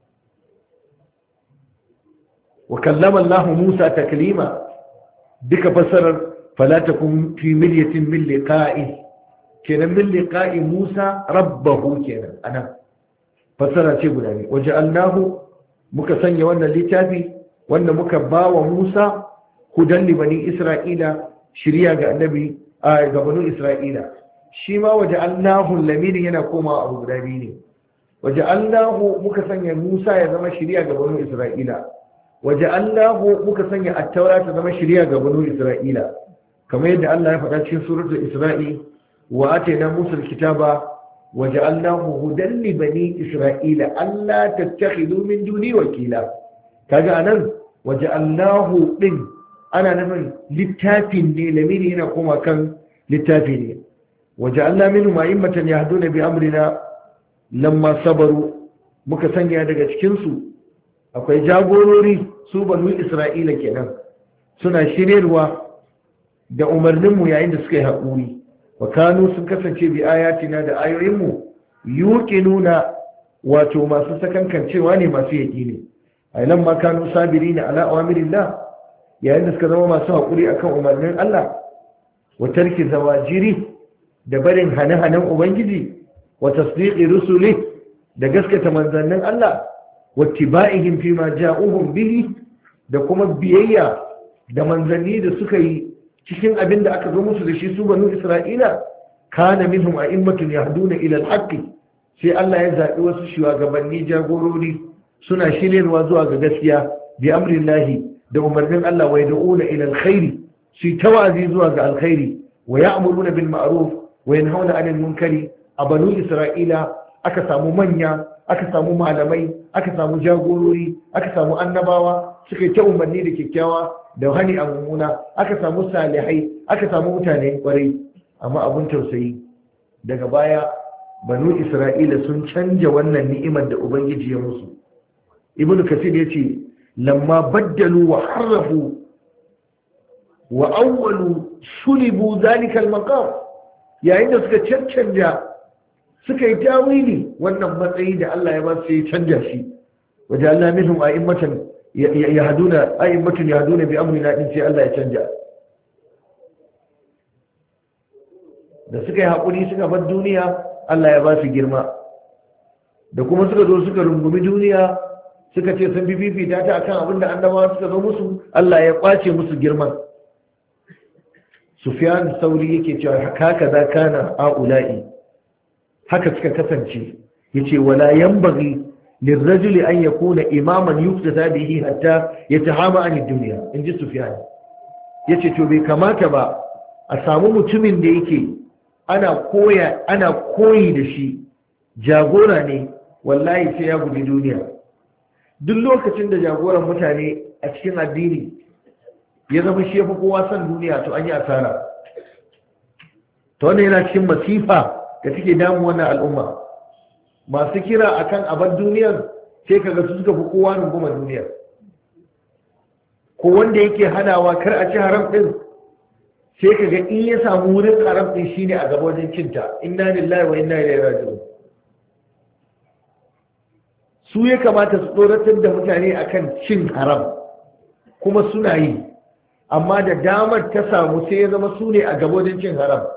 وكلم الله موسى تكليما. بك فسر فلا تكن في مرية من لقائه كان من لقاء موسى ربه كان أنا فسر شيء يعني وجعلناه مكسن وانا لتابي وانا مكبا وموسى هدى لبني إسرائيل شريعة النبي آه بنو إسرائيل. shi ma waje allahu lamirin yana koma abu guda biyu ne. waje allahu muka sanya Musa ya zama shiriya ga banu Isra'ila. waje allahu muka sanya attaura ta zama shiriya ga banu Isra'ila kamar yadda Allah ya faɗa cikin suratul Isra'i wa atayna Musa alkitaba waje allahu hudan li bani Isra'ila alla tattakhidu min duni wakila. kaga anan waje allahu din ana nufin littafin ne, lamiri yana koma kan littafi ne. وجعلنا منهم أئمة يهدون بأمرنا لما صبروا muka sanya daga cikinsu akwai jagorori su banu Isra'ila kenan suna shiryarwa da umarninmu yayin da suka yi haƙuri. wa kanu sun kasance bi ayatina da ayoyinmu yuqinuna wato masu sakankancewa ne masu yaƙini. ai lamma kanu sabirina ala awamirillah yayin da suka zama masu haƙuri akan umarnin Allah wa tarki zawajiri da barin hane-hanen Ubangiji wa tasdiqi rusuli da gaskata manzannin Allah wa tiba'ihim fi ma ja'uhum bihi da kuma biyayya da manzanni da suka yi cikin abin da aka zo musu da shi su banu Isra'ila. kana minhum a'immatun yahduna ila al-haqqi sai Allah ya zaɓi wasu shugabanni jagorori suna shiryarwa zuwa ga gaskiya bi amrillahi da umarnin Allah wa yad'una ila al-khairi shi tawazi zuwa ga alkhairi wa ya'muruna bil ma'ruf wa yanhauna 'anil munkari. A banu Isra'ila aka samu manya, aka samu malamai, aka samu jagorori, aka samu annabawa suka yi ta umarni da kyakkyawa da hani a mummuna, aka samu salihai, aka samu mutane kwarai. Amma abun tausayi, daga baya banu Isra'ila sun canja wannan ni'imar da Ubangiji ya musu. Ibn Kathir yace lamma baddalu wa harrafu wa awwalu sulibu zalika al-maqam, yayin da suka cancanja suka yi tawili wannan matsayi da Allah ya ba su ya canja shi. Wajen Allah minhum a'immatan yahduna a'immatun yahduna bi amrina din sai Allah ya canja. Da suka yi haƙuri suka bar duniya, Allah ya ba su girma. Da kuma suka zo suka rungumi duniya suka ce sun fifita ta akan abin da annabawa suka zo musu, Allah ya kwace musu girman. Sufyan Sauri yake cewa haka za kana a'ula'i, haka suka kasance. Yace wala yanbaghi lirrajuli an yakuna imaman yuqtada bihi hatta yatahama an ad-dunya. Inji Sufyan yace to bai kamata ba a samu mutumin da yake ana koya ana koyi da shi, jagora ne, wallahi sai ya guji duniya. Duk lokacin da jagoran mutane a cikin addini ya zama shi yafi kowa son duniya, to an yi asara. To wannan yana cikin masifa da take damu wannan al'umma. Masu kira akan abar duniyar sai kaga su suka fi kowa runguma duniyar. Ko wanda yake hanawa kar a ci haram din, sai kaga in ya samu wurin haram din shine a gaba wajen cinta. Inna lillahi wa inna ilaihi raji'un. Su ya kamata su tsoratar da mutane akan cin haram, kuma suna yi, amma da damar ta samu sai ya zama su ne a gaba wajen cin haram.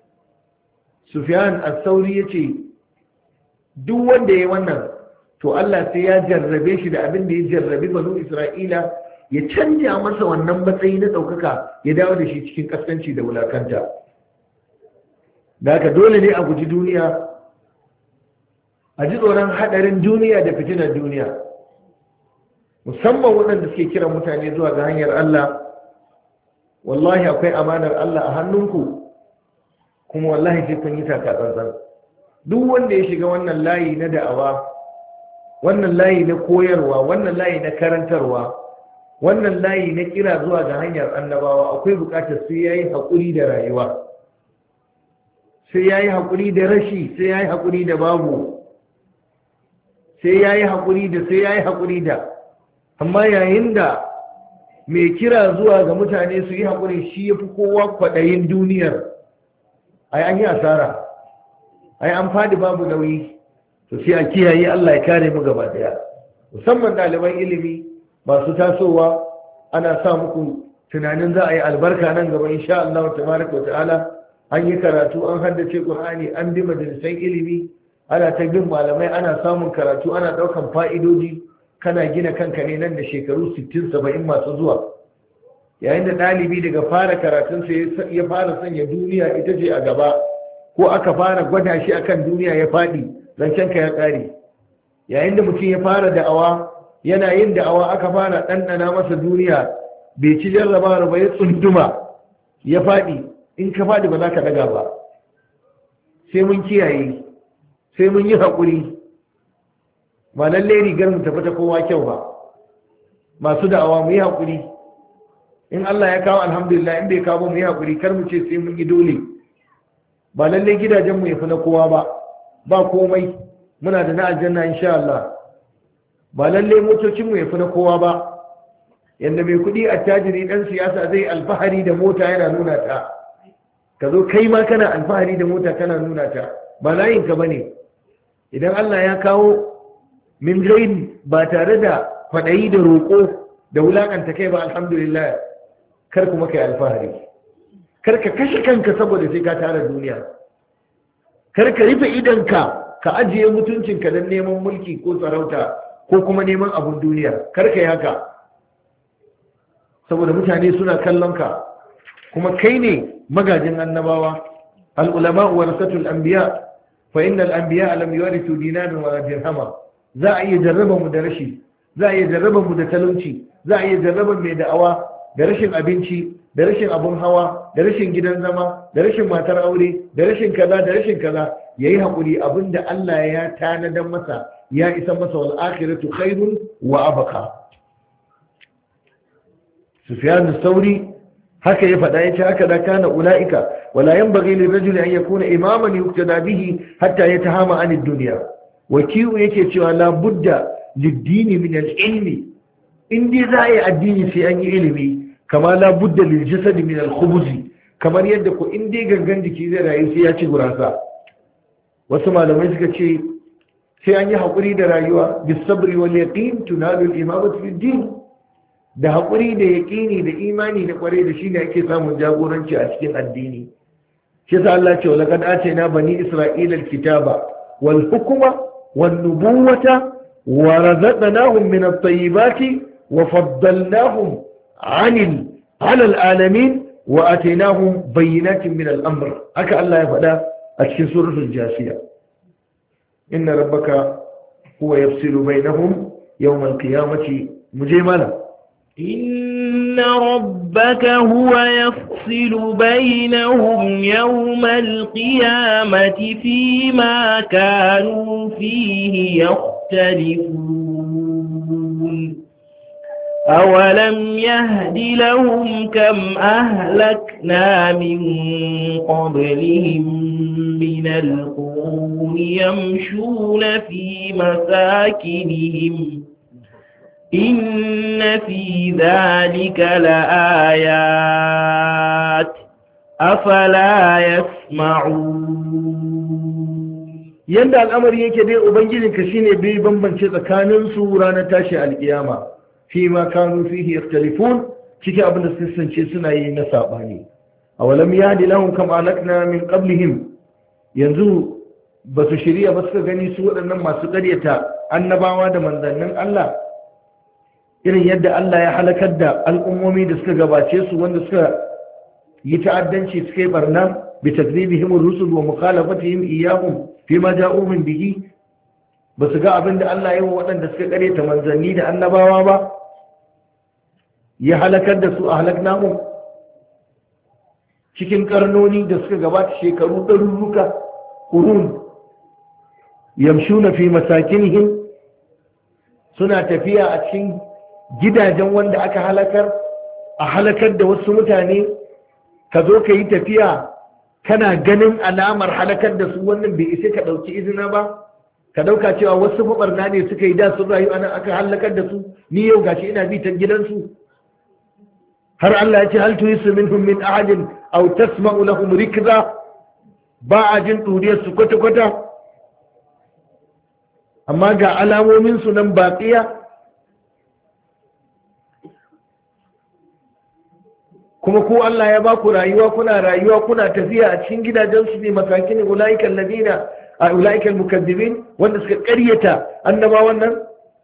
Sufyan as-Sauri yace duk wanda yayi wannan to Allah sai ya jarrabe shi da abin da ya jarrabi banu Isra'ila, ya canja masa wannan matsayi na ɗaukaka, ya dawo da shi cikin kaskanci da wulakanta. Da haka dole ne a guji duniya, a ji tsoron haɗarin duniya da fitinar duniya, musamman waɗanda suke kiran mutane zuwa ga hanyar Allah. Wallahi akwai amanar Allah a hannunku, kuma wallahi sai kun yi taka tsantsan. Duk wanda ya shiga wannan layi na da'awa, wannan layi na koyarwa, wannan layi na karantarwa, wannan layi na kira zuwa ga hanyar annabawa, akwai bukatar sai yayi haƙuri da rayuwa, sai yayi haƙuri da rashi, sai yayi haƙuri da babu, sai yayi haƙuri da sai yayi haƙuri da. Amma yayin da mai kira zuwa ga mutane su yi haƙuri, shi yafi kowa kwaɗayin duniyar, ai an yi asara, ai an fadi babu nauyi. To sai a kiyaye, Allah ya kare mu gaba daya. Musamman ɗaliban ilimi masu tasowa, ana sa muku tunanin za a yi albarka nan gaba insha Allah tabaraka wa ta'ala. An yi karatu, an haddace Qur'ani, an bi majalisan ilimi, ana ta bin malamai, ana samun karatu, ana ɗaukan fa'idoji, kana gina kanka ne nan da shekaru sittin saba'in masu zuwa. Yayin da ɗalibi daga fara karatunsa ya fara sanya duniya ita ce a gaba, ko aka fara gwada shi akan duniya ya faɗi, zancen ka ya ƙare. Yayin da mutum ya fara da'awa, yana yin da'awa aka fara ɗanɗana masa duniya, bai ci jarrabawar ba, ya tsunduma ya faɗi, in ka faɗi ba za ka ɗaga ba. Sai mun kiyaye, sai mun yi haƙuri. Ba lallai rigar mu tafi ta kowa kyau ba. Masu da'awa mu yi haƙuri. In Allah ya kawo alhamdulillah, in bai kawo mu yi haƙuri, kar mu ce sai mun yi dole. Ba lallai gidajen mu ya fi na kowa ba, ba komai, muna da na aljanna insha Allah. Ba lallai motocin mu ya fi na kowa ba, yanda mai kuɗi attajiri ɗan siyasa zai alfahari da mota yana nuna ta, ka zo kai ma kana alfahari da mota kana nuna ta, ba layin ka bane. Idan Allah ya kawo min gairi ba tare da kwaɗayi da roƙo da wulaƙanta kai ba, alhamdulillah, kar kuma kai alfahari, kar ka kashe kanka saboda sai ka tara duniya, kar ka rufe idanka ka ajiye mutuncinka don neman mulki ko sarauta ko kuma neman abun duniya, kar ka yi haka, saboda mutane suna kallon ka, kuma kai ne magajin annabawa. Al-ulama warasatul anbiya, fa innal anbiya lam yurithu dinaran wala dirhama. Za a iya jarraba mu da rashi, za a iya jarraba mu da talauci, za a iya jarraba mai da'awa da rashin abinci da rashin abun hawa da rashin gidan zama da rashin matar aure da rashin kaza da rashin kaza yayi hakuri abinda Allah ya tanadar masa ya isa masa wal akhiratu khairun wa abqa. Sufyan al-Thawri haka ya faɗa yace haka da kana ulaika wala yanbaghi lirajuli an yakuna imaman yuqtada bihi hatta yatahama an ad-dunya. Wakiyu yake cewa la budda lid-dini min al-ilmi, in dai za a yi addini sai an yi ilimi, kama la budda lil jasadi min al-khubuz, kamar yadda ko in dai gangan jiki zai rayu sai ya ci gurasa. Wasu malamai suka ce sai an yi haƙuri da rayuwa bis sabri wal yaqin tunalu al-imamatu fid-din, da haƙuri da yaƙini da imani da ƙware da shi ne ake samun jagoranci a cikin addini. Shi sa Allah ce wa laqad atayna bani isra'ila al-kitaba wal hukma wan nubuwata wa razaqnahum min at-tayyibati wa faddalnahum 'anil 'ala al-alamin wa atainahum bayyinatin min al-amr. Haka Allah ya faɗa a cikin suratul Jasiya. Inna rabbaka huwa yafsilu bainahum yawm al-qiyamati. Muje mana إن ربك هو يفصل بينهم يوم القيامة فيما كانوا فيه يختلفون أولم يهد لهم كم أهلكنا من قبلهم من القرون يمشون في مساكنهم إن في ذلك لآيات أفلا يسمعون. yanda al'amari yake dai ubangijinka shine bai bambance tsakanin su ranar tashi alkiyama fi ma kanu fihi yakhtalifun, cikin abin da suka sance suna yi na sabani. awalam yahdi lahum kama alakna min qablihim, yanzu ba su shirya ba suka gani su waɗannan masu ƙaryata annabawa da manzannin Allah irin yadda Allah ya halakar da al'ummomi da suka gabace su wanda suka yi ta'addanci suka yi barna bi takdhibihim ar-rusul wa mukhalafatihim iyyahum fi ma ja'uhum bihi. ba su ga abin da Allah ya yi wa waɗanda suka ƙaryata manzanni da annabawa ba, ya halakar da su a halaknahum cikin karnoni da suka gabata shekaru ɗarurruka qurun yamshuna fi masakinihim, suna tafiya a cikin gidajen wanda aka halakar, a halakar da wasu mutane ka zo ka yi tafiya kana ganin alamar halakar da su, wannan bai isa ka ɗauki izina ba, ka ɗauka cewa wasu mabarna ne suka yi da sun rayu anan aka halakar da su, ni yau gashi ina bi ta gidansu. har Allah ya ce hal tuyisu minhum min ahadin aw tasma'u lahum rikza, ba a jin duriyar su kwata kwata, amma ga alamomin su nan baqiya. kuma ko Allah ya ba ku rayuwa, kuna rayuwa kuna tafiya a cikin gidajen su ne masakin ulaika alladina a ulaika almukazzibin, wanda suka ƙaryata annabawan nan,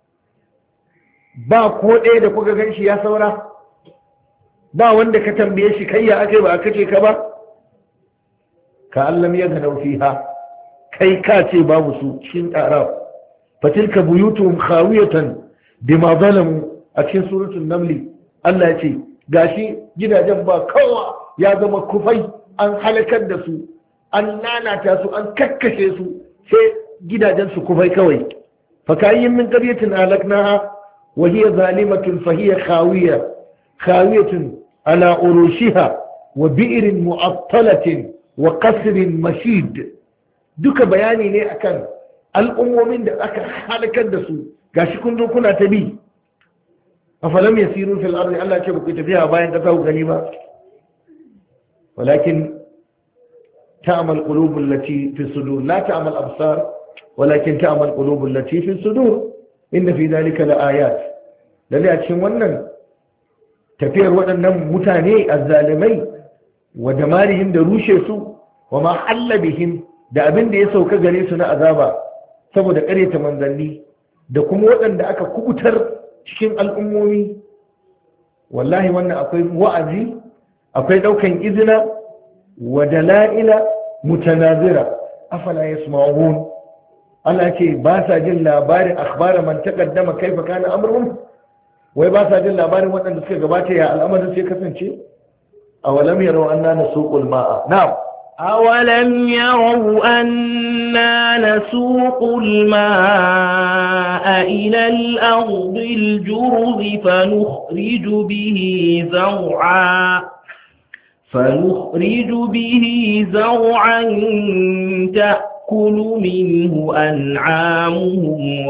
ba ko ɗaya da kuka ganshi ya saura, ba wanda ka tambaye shi kai ya ake ba aka ce ka ba, ka allam ya ganau fiha, kai ka ce babu su cikin araf. fatilka buyutuhum khawiyatan bima zalamu, a cikin suratul naml Allah ya ce gashi gidajen ba kowa, ya zama kufai, an halakar da su, an lalata su, an kakkashe su, sai gidajen su kufai kawai. fakayyin min qaryatin halaknaha wa hiya zalimatun fa hiya khawiya khawiyatun ala urushiha wa bi'rin mu'attalatin wa qasrin mashid. duka bayani ne akan al'ummomin da aka halakar da su, gashi kun zo kuna ta bi. afalam yasiru fil ardi, Allah ce ba ku tafiya bayan kasa ku gani ba, walakin ta'mal qulubul lati fi sudur, la ta'mal absar walakin ta'mal qulubul lati fi sudur, inna fi dhalika la ayat. lalle a cikin wannan tafiyar waɗannan mutane azzalimai wa damarihim da rushe su, wa ma halla bihim da abin da ya sauka gare su na azaba saboda ƙaryata manzanni, da kuma waɗanda aka kubutar cikin al'ummomi. wallahi wannan akwai wa'azi, akwai ɗaukan izina wa dala'ila mutanazira. afala yasma'un, Allah ce ba sa jin labarin akhbara man taqaddama kaifa kana amruhum, wai ba sa jin labarin waɗanda suka gabata ya al'amarin sai kasance awalam yarau anna nasuqul ma'a na'am أولم يروا أنا نسوق الماء إلى الأرض الجرز فنخرج به زرعا فنخرج به زرعا تأكل منه أنعامهم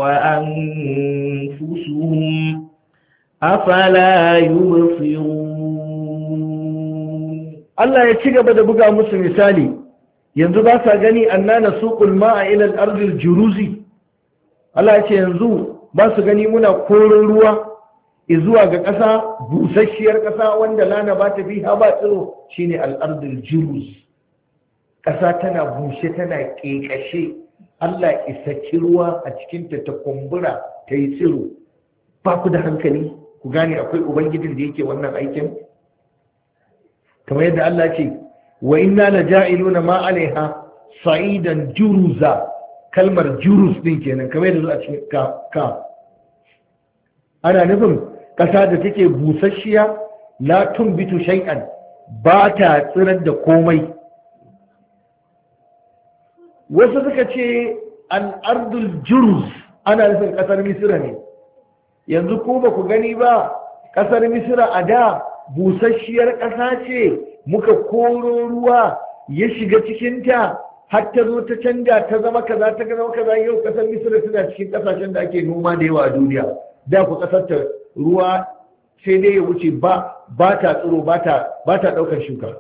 وأنفسهم أفلا يبصرون. Allah ya ci gaba da buga musu misali, yanzu ba sa gani anna nasuqul ma'a ila al-ardi al-juruzi. Allah ya ce yanzu ba su gani muna koron ruwa zuwa ga ƙasa, busasshiyar ƙasa wanda lana ba ta biha ba tsiro, shine al-ardi al-juruz. Ƙasa tana bushe tana ƙeƙashe, Allah ya saki ruwa a cikin ta ta kumbura ta yi tsiro. Ba ku da hankali ku gane akwai ubangijin da yake wannan aikin? kamar yadda Allah ce wa inna la ja'iluna ma alaiha sa'idan juruza, kalmar juruz din kenan kamar yadda zuwa cikin ka ka ana nufin kasa da take busasshiya la tumbitu shay'an, ba ta tsirar da komai. Wasu suka ce al-ardul juruz ana nufin kasar Misira ne. Yanzu ko ba ku gani ba, kasar Misira a da busasshiyar ƙasa ce, muka koro ruwa ya shiga cikinta har ta zo ta canja ta zama kaza ta zama kaza. Yau ƙasar Misira tana cikin ƙasashen da ake noma da yawa a duniya. Da ku ƙasar ta ruwa sai dai ya wuce ba ba ta tsiro ba ta ba ta ɗaukar shuka.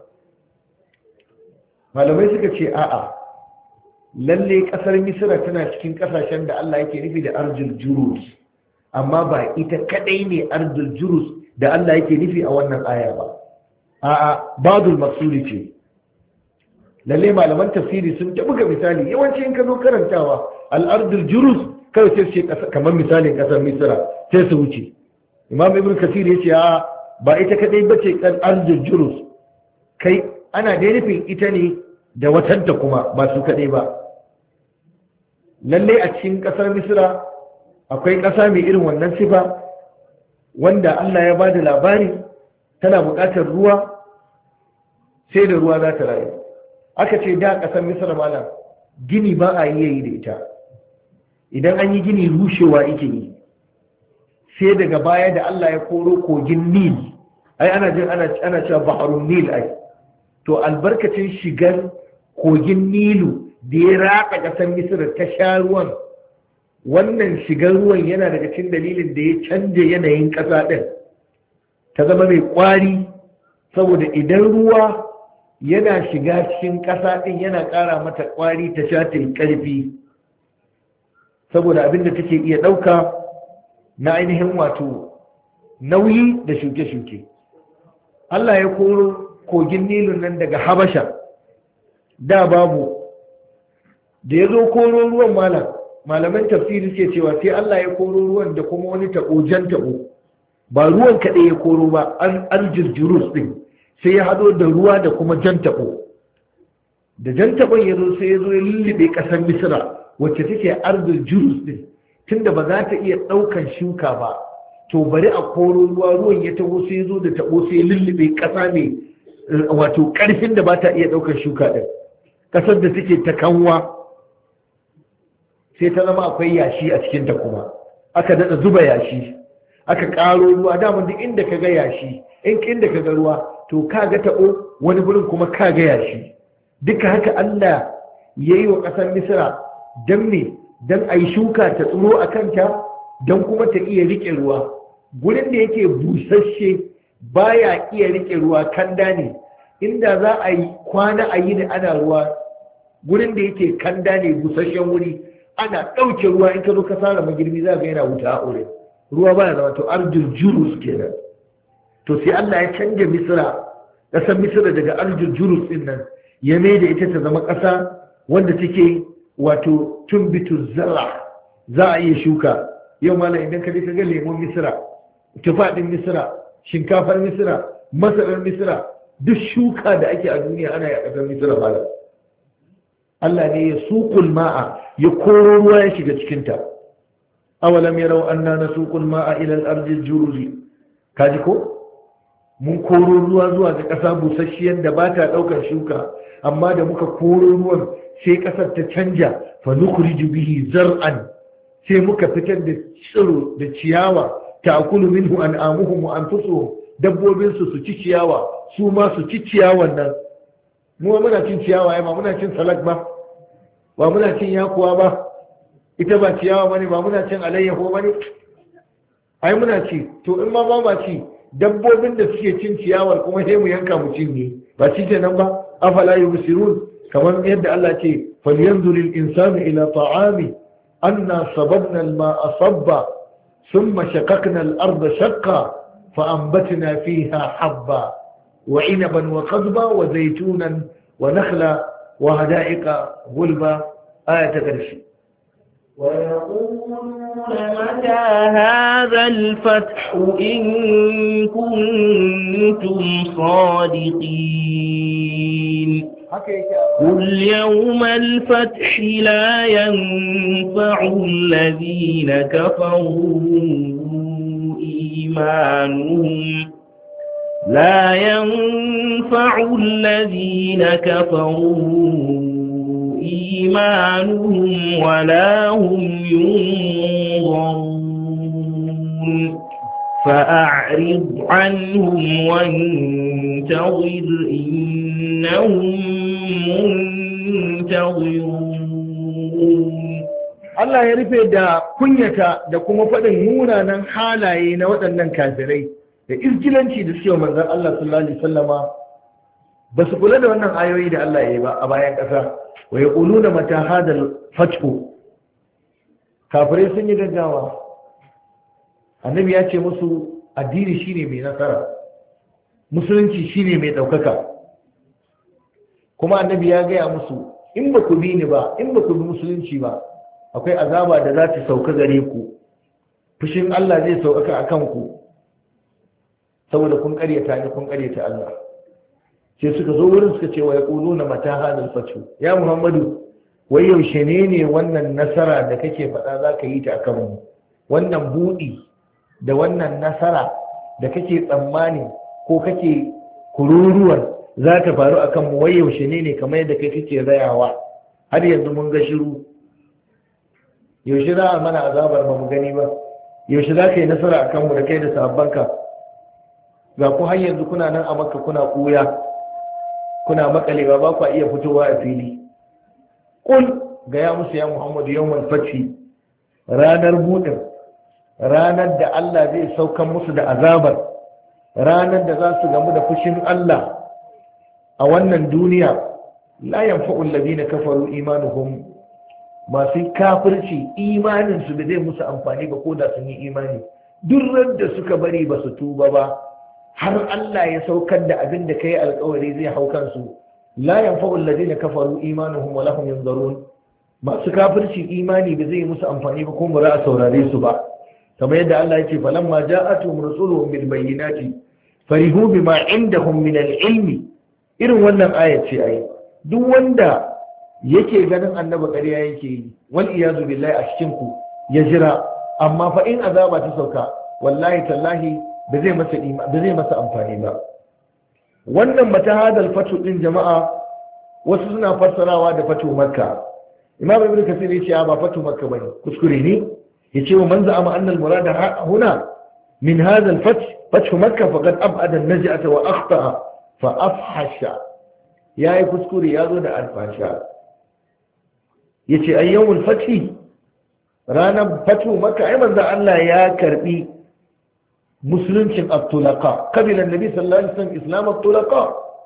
Malamai suka ce a'a, lalle ƙasar Misira tana cikin ƙasashen da Allah yake nufi da arjul jurus, amma ba ita kadai ne arjul jurus da Allah yake nufi a wannan aya ba. A'a, badul maksudi ce. Lalle malaman tafsiri sun ta buga misali, yawanci in ka zo karantawa al-ardul jurus kawai sai ce kamar misalin kasar Misra sai su wuce. Imam Ibn Kathir ya ce a ba ita kadai bace al-ardul jurus, kai ana da nufin ita ne da watanta kuma ba su kadai ba. Lalle a cikin kasar Misra akwai kasa mai irin wannan sifa wanda Allah ya bada labari tana buƙatar ruwa, sai da ruwa za ta rayu. Aka ce da ƙasar Misra malam gini ba a yi yi da ita, idan an yi gini rushewa ake yi. Sai daga baya da Allah ya koro kogin Nil, ai ana jin ana ana cewa baharun Nil ai, to albarkacin shigar kogin Nilu da ya ratsa ƙasar Misra ta sha ruwan, wannan shigar ruwan yana daga cikin dalilin da ya canja yanayin ƙasa ɗin ta zama mai ƙwari, saboda idan ruwa yana shiga cikin ƙasa ɗin yana ƙara mata ƙwari ta sha ta yi ƙarfi, saboda abin da take iya ɗauka na ainihin wato nauyi da shuke-shuke. Allah ya koro kogin Nilun nan daga Habasha, da babu, da ya zo koro ruwan malam malaman tafsiri ke cewa sai Allah ya koro ruwan da kuma wani taɓo, jan taɓo, ba ruwan kaɗai ya koro ba, an aljirjirus ɗin sai ya hado da ruwa da kuma jan taɓo. Da jan taɓon ya zo sai ya zo ya lullube ƙasar Misra wacce take aljirjirus ɗin, tunda ba za ta iya ɗaukan shuka ba, to bari a koro ruwa, ruwan ya taho sai ya zo da taɓo sai ya lullube ƙasa mai wato ƙarfin da ba ta iya ɗaukan shuka ɗin, ƙasar da take ta kanwa sai ta zama akwai yashi a cikinta, kuma aka daɗa zuba yashi, aka ƙaro ruwa. Daman duk inda ka ga yashi, in inda ka ga ruwa to ka ga taɓo, wani gurin kuma ka ga yashi. Duka haka Allah ya yi wa ƙasar Misra don me, don a yi shuka ta tsiro a kanta, don kuma ta iya riƙe ruwa. Gurin da yake busasshe baya iya riƙe ruwa, kanda ne, inda za a yi kwana a yi da ana ruwa. Gurin da yake kanda ne, busasshen wuri, ana ɗauke ruwa in ka zo ka sara magirbi za ga yana wuta a wurin, ruwa baya zama. To arjul jurus kenan. To sai Allah ya canja Misra, ƙasar Misra daga arjul jurus din nan ya mai da ita ta zama ƙasa wanda take wato tumbitu zara, za a iya shuka. Yau malam idan ka je ka ga lemon Misra, tufaɗin Misra, shinkafar Misra, masarar Misra, duk shuka da ake a duniya ana yi a ƙasar Misra malam. Allah ne ya suƙul ma'a, ya koro ruwa ya shiga cikinta. awalam yarau anna nasuqul ma'a ila al-ardi al-juruzi kaji ko mun koro ruwa zuwa ga ƙasa busasshiyar da ba ta ɗaukar shuka, amma da muka koro ruwan sai ƙasar ta canja fa nukhriju bihi zar'an, sai muka fitar da tsiro da ciyawa ta'kulu minhu an'amuhum wa anfusuhum, dabbobin su su ci ciyawa su ma su ci ciyawan nan. mu muna cin ciyawa ai ba muna cin salak ba ba muna cin yakuwa ba, ita ba ciyawa bane, ba muna cin alayyaho bane, ai muna ci. To in ma ba ma ci, dabbobin da suke cin ciyawar kuma sai mu yanka mu cinye, ba ci kenan ba. afala yubsirun, kamar yadda Allah ce falyanzuril insanu ila ta'ami anna sababna al-ma'a sabba thumma shaqaqna al-ardha shaqqa fa anbatna fiha habba wa 'inaban wa qadba wa zaytunan wa nakhla wa hada'iqa gulba. aya ta ƙarshe. ويقولون متى هذا الفتح إن كنتم صادقين قل يوم الفتح لا ينفع الذين كفروا إيمانهم لا ينفع الذين كفروا إيمانهم ولا هم ينظرون فأعرض عنهم وانتظر إنهم منتظرون. Allah ya rufe da kunyata da kuma faɗin munanan halaye na waɗannan kafirai da izgilanci da suke wa manzon Allah sallallahu alaihi wasallama, ba su kula da wannan ayoyi da Allah ya yi ba a bayan ƙasa. wa yaquluna mata hadal fathu, kafirai sun yi gaggawa. Annabi ya ce musu addini shine mai nasara, musulunci shine mai ɗaukaka, kuma annabi ya gaya musu in ba ku bi ni ba, in ba ku bi musulunci ba, akwai azaba da za ta sauka gare ku, fushin Allah zai sauka a kanku saboda kun ƙaryata ni, kun ƙaryata Allah. sai suka zo wurin suka ce wa yaquluna mata hadal fathu, ya Muhammadu wai yaushe ne ne wannan nasara da kake faɗa za ka yi ta akan mu, wannan buɗi da wannan nasara da kake tsammani ko kake kururuwar za ta faru akan mu, wai yaushe ne ne kamar yadda kai kake rayawa, har yanzu mun ga shiru. Yaushe za a mana azabar ba mu gani ba, yaushe za ka yi nasara akan mu da kai da sahabbanka, ga ku har yanzu kuna nan a Makka kuna ɓuya, kuna makalewa, ba ku iya fitowa a fili. Kul ga ya musu ya Muhammadu yawmal fathi, ranar buɗin, ranar da Allah zai saukan musu da azabar, ranar da za su gamu da fushin Allah a wannan duniya. la yanfa'u alladhina kafaru imanuhum, masu kafirci imanin su da zai musu amfani ba ko da sun yi imani, duk da suka bari ba su tuba ba har Allah ya saukar da abin da kai alƙawari zai hau kansu. la yanfa'u alladhina kafaru imanuhum wa lahum yunzarun, masu kafirci imani ba zai musu amfani ba kuma ba za a saurare su ba, kamar yadda Allah ya ce falamma ja'atuhum rusuluhum bil bayyinati farihu bima indahum min al-ilmi. irin wannan aya ce ai duk wanda yake ganin annabi ƙarya yake yi, wal iyazu billahi a cikin ku ya jira, amma fa in azaba ta sauka wallahi tallahi ba zai masa ba zai masa amfani ba. wannan mata hadal fatu din jama'a, wasu suna fassarawa da fatu makka. Imam Ibn Kathir yace ba fatu makka bane, kuskure ne. yace wa man za'ama anna al-murada huna min hadha al-fath fathu makka faqad ab'ada an-naj'ata wa akhta'a fa afhasha, yayi kuskure, yazo da alfasha. yace ayyamul fathi, ranar fatu makka, ai manzo Allah ya karbi musuluncin at-tulaqa, qabila an-nabi sallallahu alaihi wasallam islam at-tulaqa.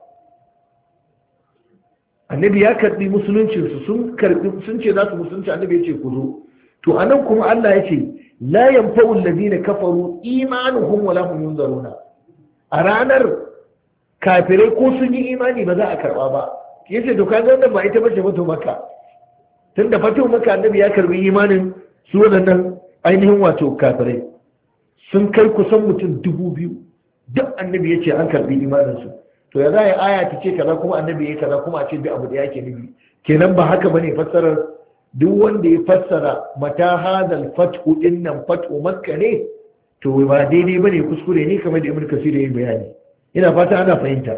annabi ya karbi musuluncin su, sun karbi sun ce za su musulunci, annabi yace ku zo. to anan kuma Allah yace la yanfa'u alladhina kafaru imanuhum wa lahum yunzaruna, a ranar kafirai ko sun yi imani ba za a karba ba. yace to kaga wannan ba ita bace fatu makka, tunda fatu makka annabi ya karbi imanin su wadannan ainihin wato kafirai sun kai kusan mutum dubu biyu, duk annabi ya ce an karbi imaninsu. to ya za a aya ta ce kaza kuma annabi ya kaza kuma a ce bi abu da yake nufi, kenan ba haka bane fassarar duk wanda ya fassara mata hadal fathu dinnan fathu makka ne to ba daidai bane kuskure ne kamar da ibnu kasir ya bayani ina fata ana fahimta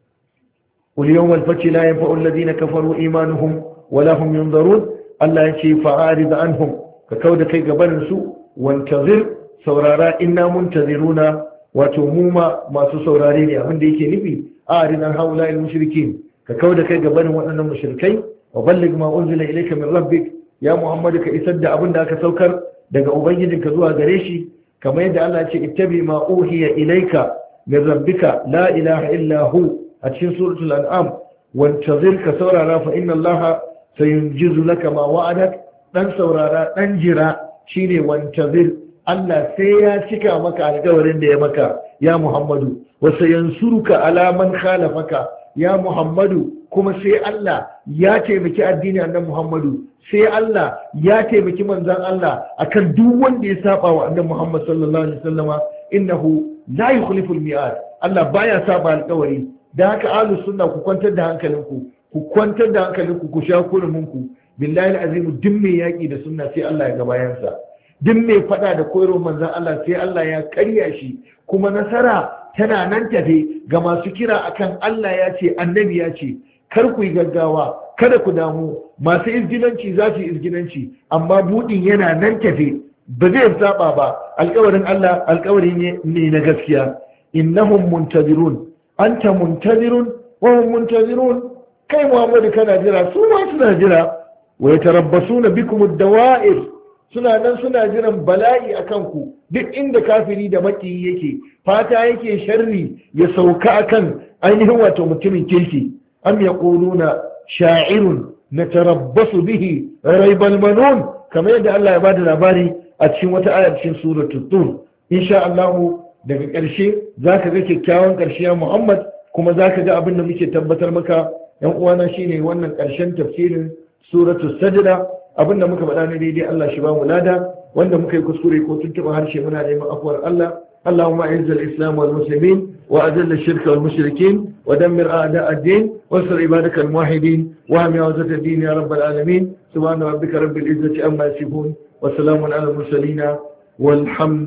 qul yawmal fathi la yanfa'u alladhina kafaru imanuhum wala hum yunzarun Allah ya ce fa'arid anhum ka kauda kai gabanin su wantazir saurara inna muntaziruna wato mu ma masu saurare ne abin da yake nufi a'rid an haula al mushrikin ka kauda kai gabanin waɗannan mushrikai wa balligh ma unzila ilayka min rabbik ya muhammad ka isar da abin da aka saukar daga ubangijinka zuwa gare shi kamar yadda Allah ya ce ittabi ma uhiya ilayka min rabbika la ilaha illa hu a cikin suratul an'am wantazir ka saurara fa inna allaha sayunjizu laka ma wa'adak dan saurara dan jira shine wantazir Allah sai ya cika maka alƙawarin da ya maka ya Muhammadu wa sayansuruka ala man khalafaka ya Muhammadu kuma sai Allah ya taimaki addini annabi Muhammadu sai Allah ya taimaki manzon Allah akan duk wanda ya saba wa annabi Muhammad sallallahu alaihi wasallama innahu la yukhlifu al-mi'ad Allah baya saba alƙawari da haka ahlus sunna ku kwantar da hankalinku ku kwantar da hankalinku ku sha kurminku billahi al-azim duk mai yaki da sunna sai Allah ya ga bayansa duk mai fada da koyarwar manzon Allah sai Allah ya karya shi kuma nasara tana nan tafe ga masu kira akan Allah ya ce annabi ya ce kar ku yi gaggawa kada ku damu masu izginanci za su yi izginanci amma budin yana nan tafe ba zai saba ba alƙawarin Allah alƙawari ne na gaskiya innahum muntazirun anta muntazirun wa hum muntazirun kai Muhammadu kana jira su ma suna jira wa yatarabbasuna bikum ad-dawa'ir suna nan suna jiran bala'i akan ku duk inda kafiri da makiyi yake fata yake sharri ya sauka akan ainihin wato mutumin kirki am yaquluna sha'irun natarabbasu bihi raibal manun kamar yadda Allah ya bada labari a cikin wata ayar cikin suratul tur insha Allah daga ƙarshe zaka ga kyakkyawan ƙarshe ya Muhammad kuma zaka ga abin da muke tabbatar maka yan uwana shine wannan ƙarshen tafsirin suratul sajda abinda muka faɗa ne daidai Allah shi ba mu lada wanda muka yi kuskure ko tuntuɓa harshe muna neman afuwar Allah اللهم اعز الاسلام والمسلمين واذل الشرك والمشركين ودمر اعداء الدين وانصر عبادك الموحدين واهم عوزة الدين يا رب العالمين سبحان ربك رب العزة عما يصفون وسلام على المرسلين والحمد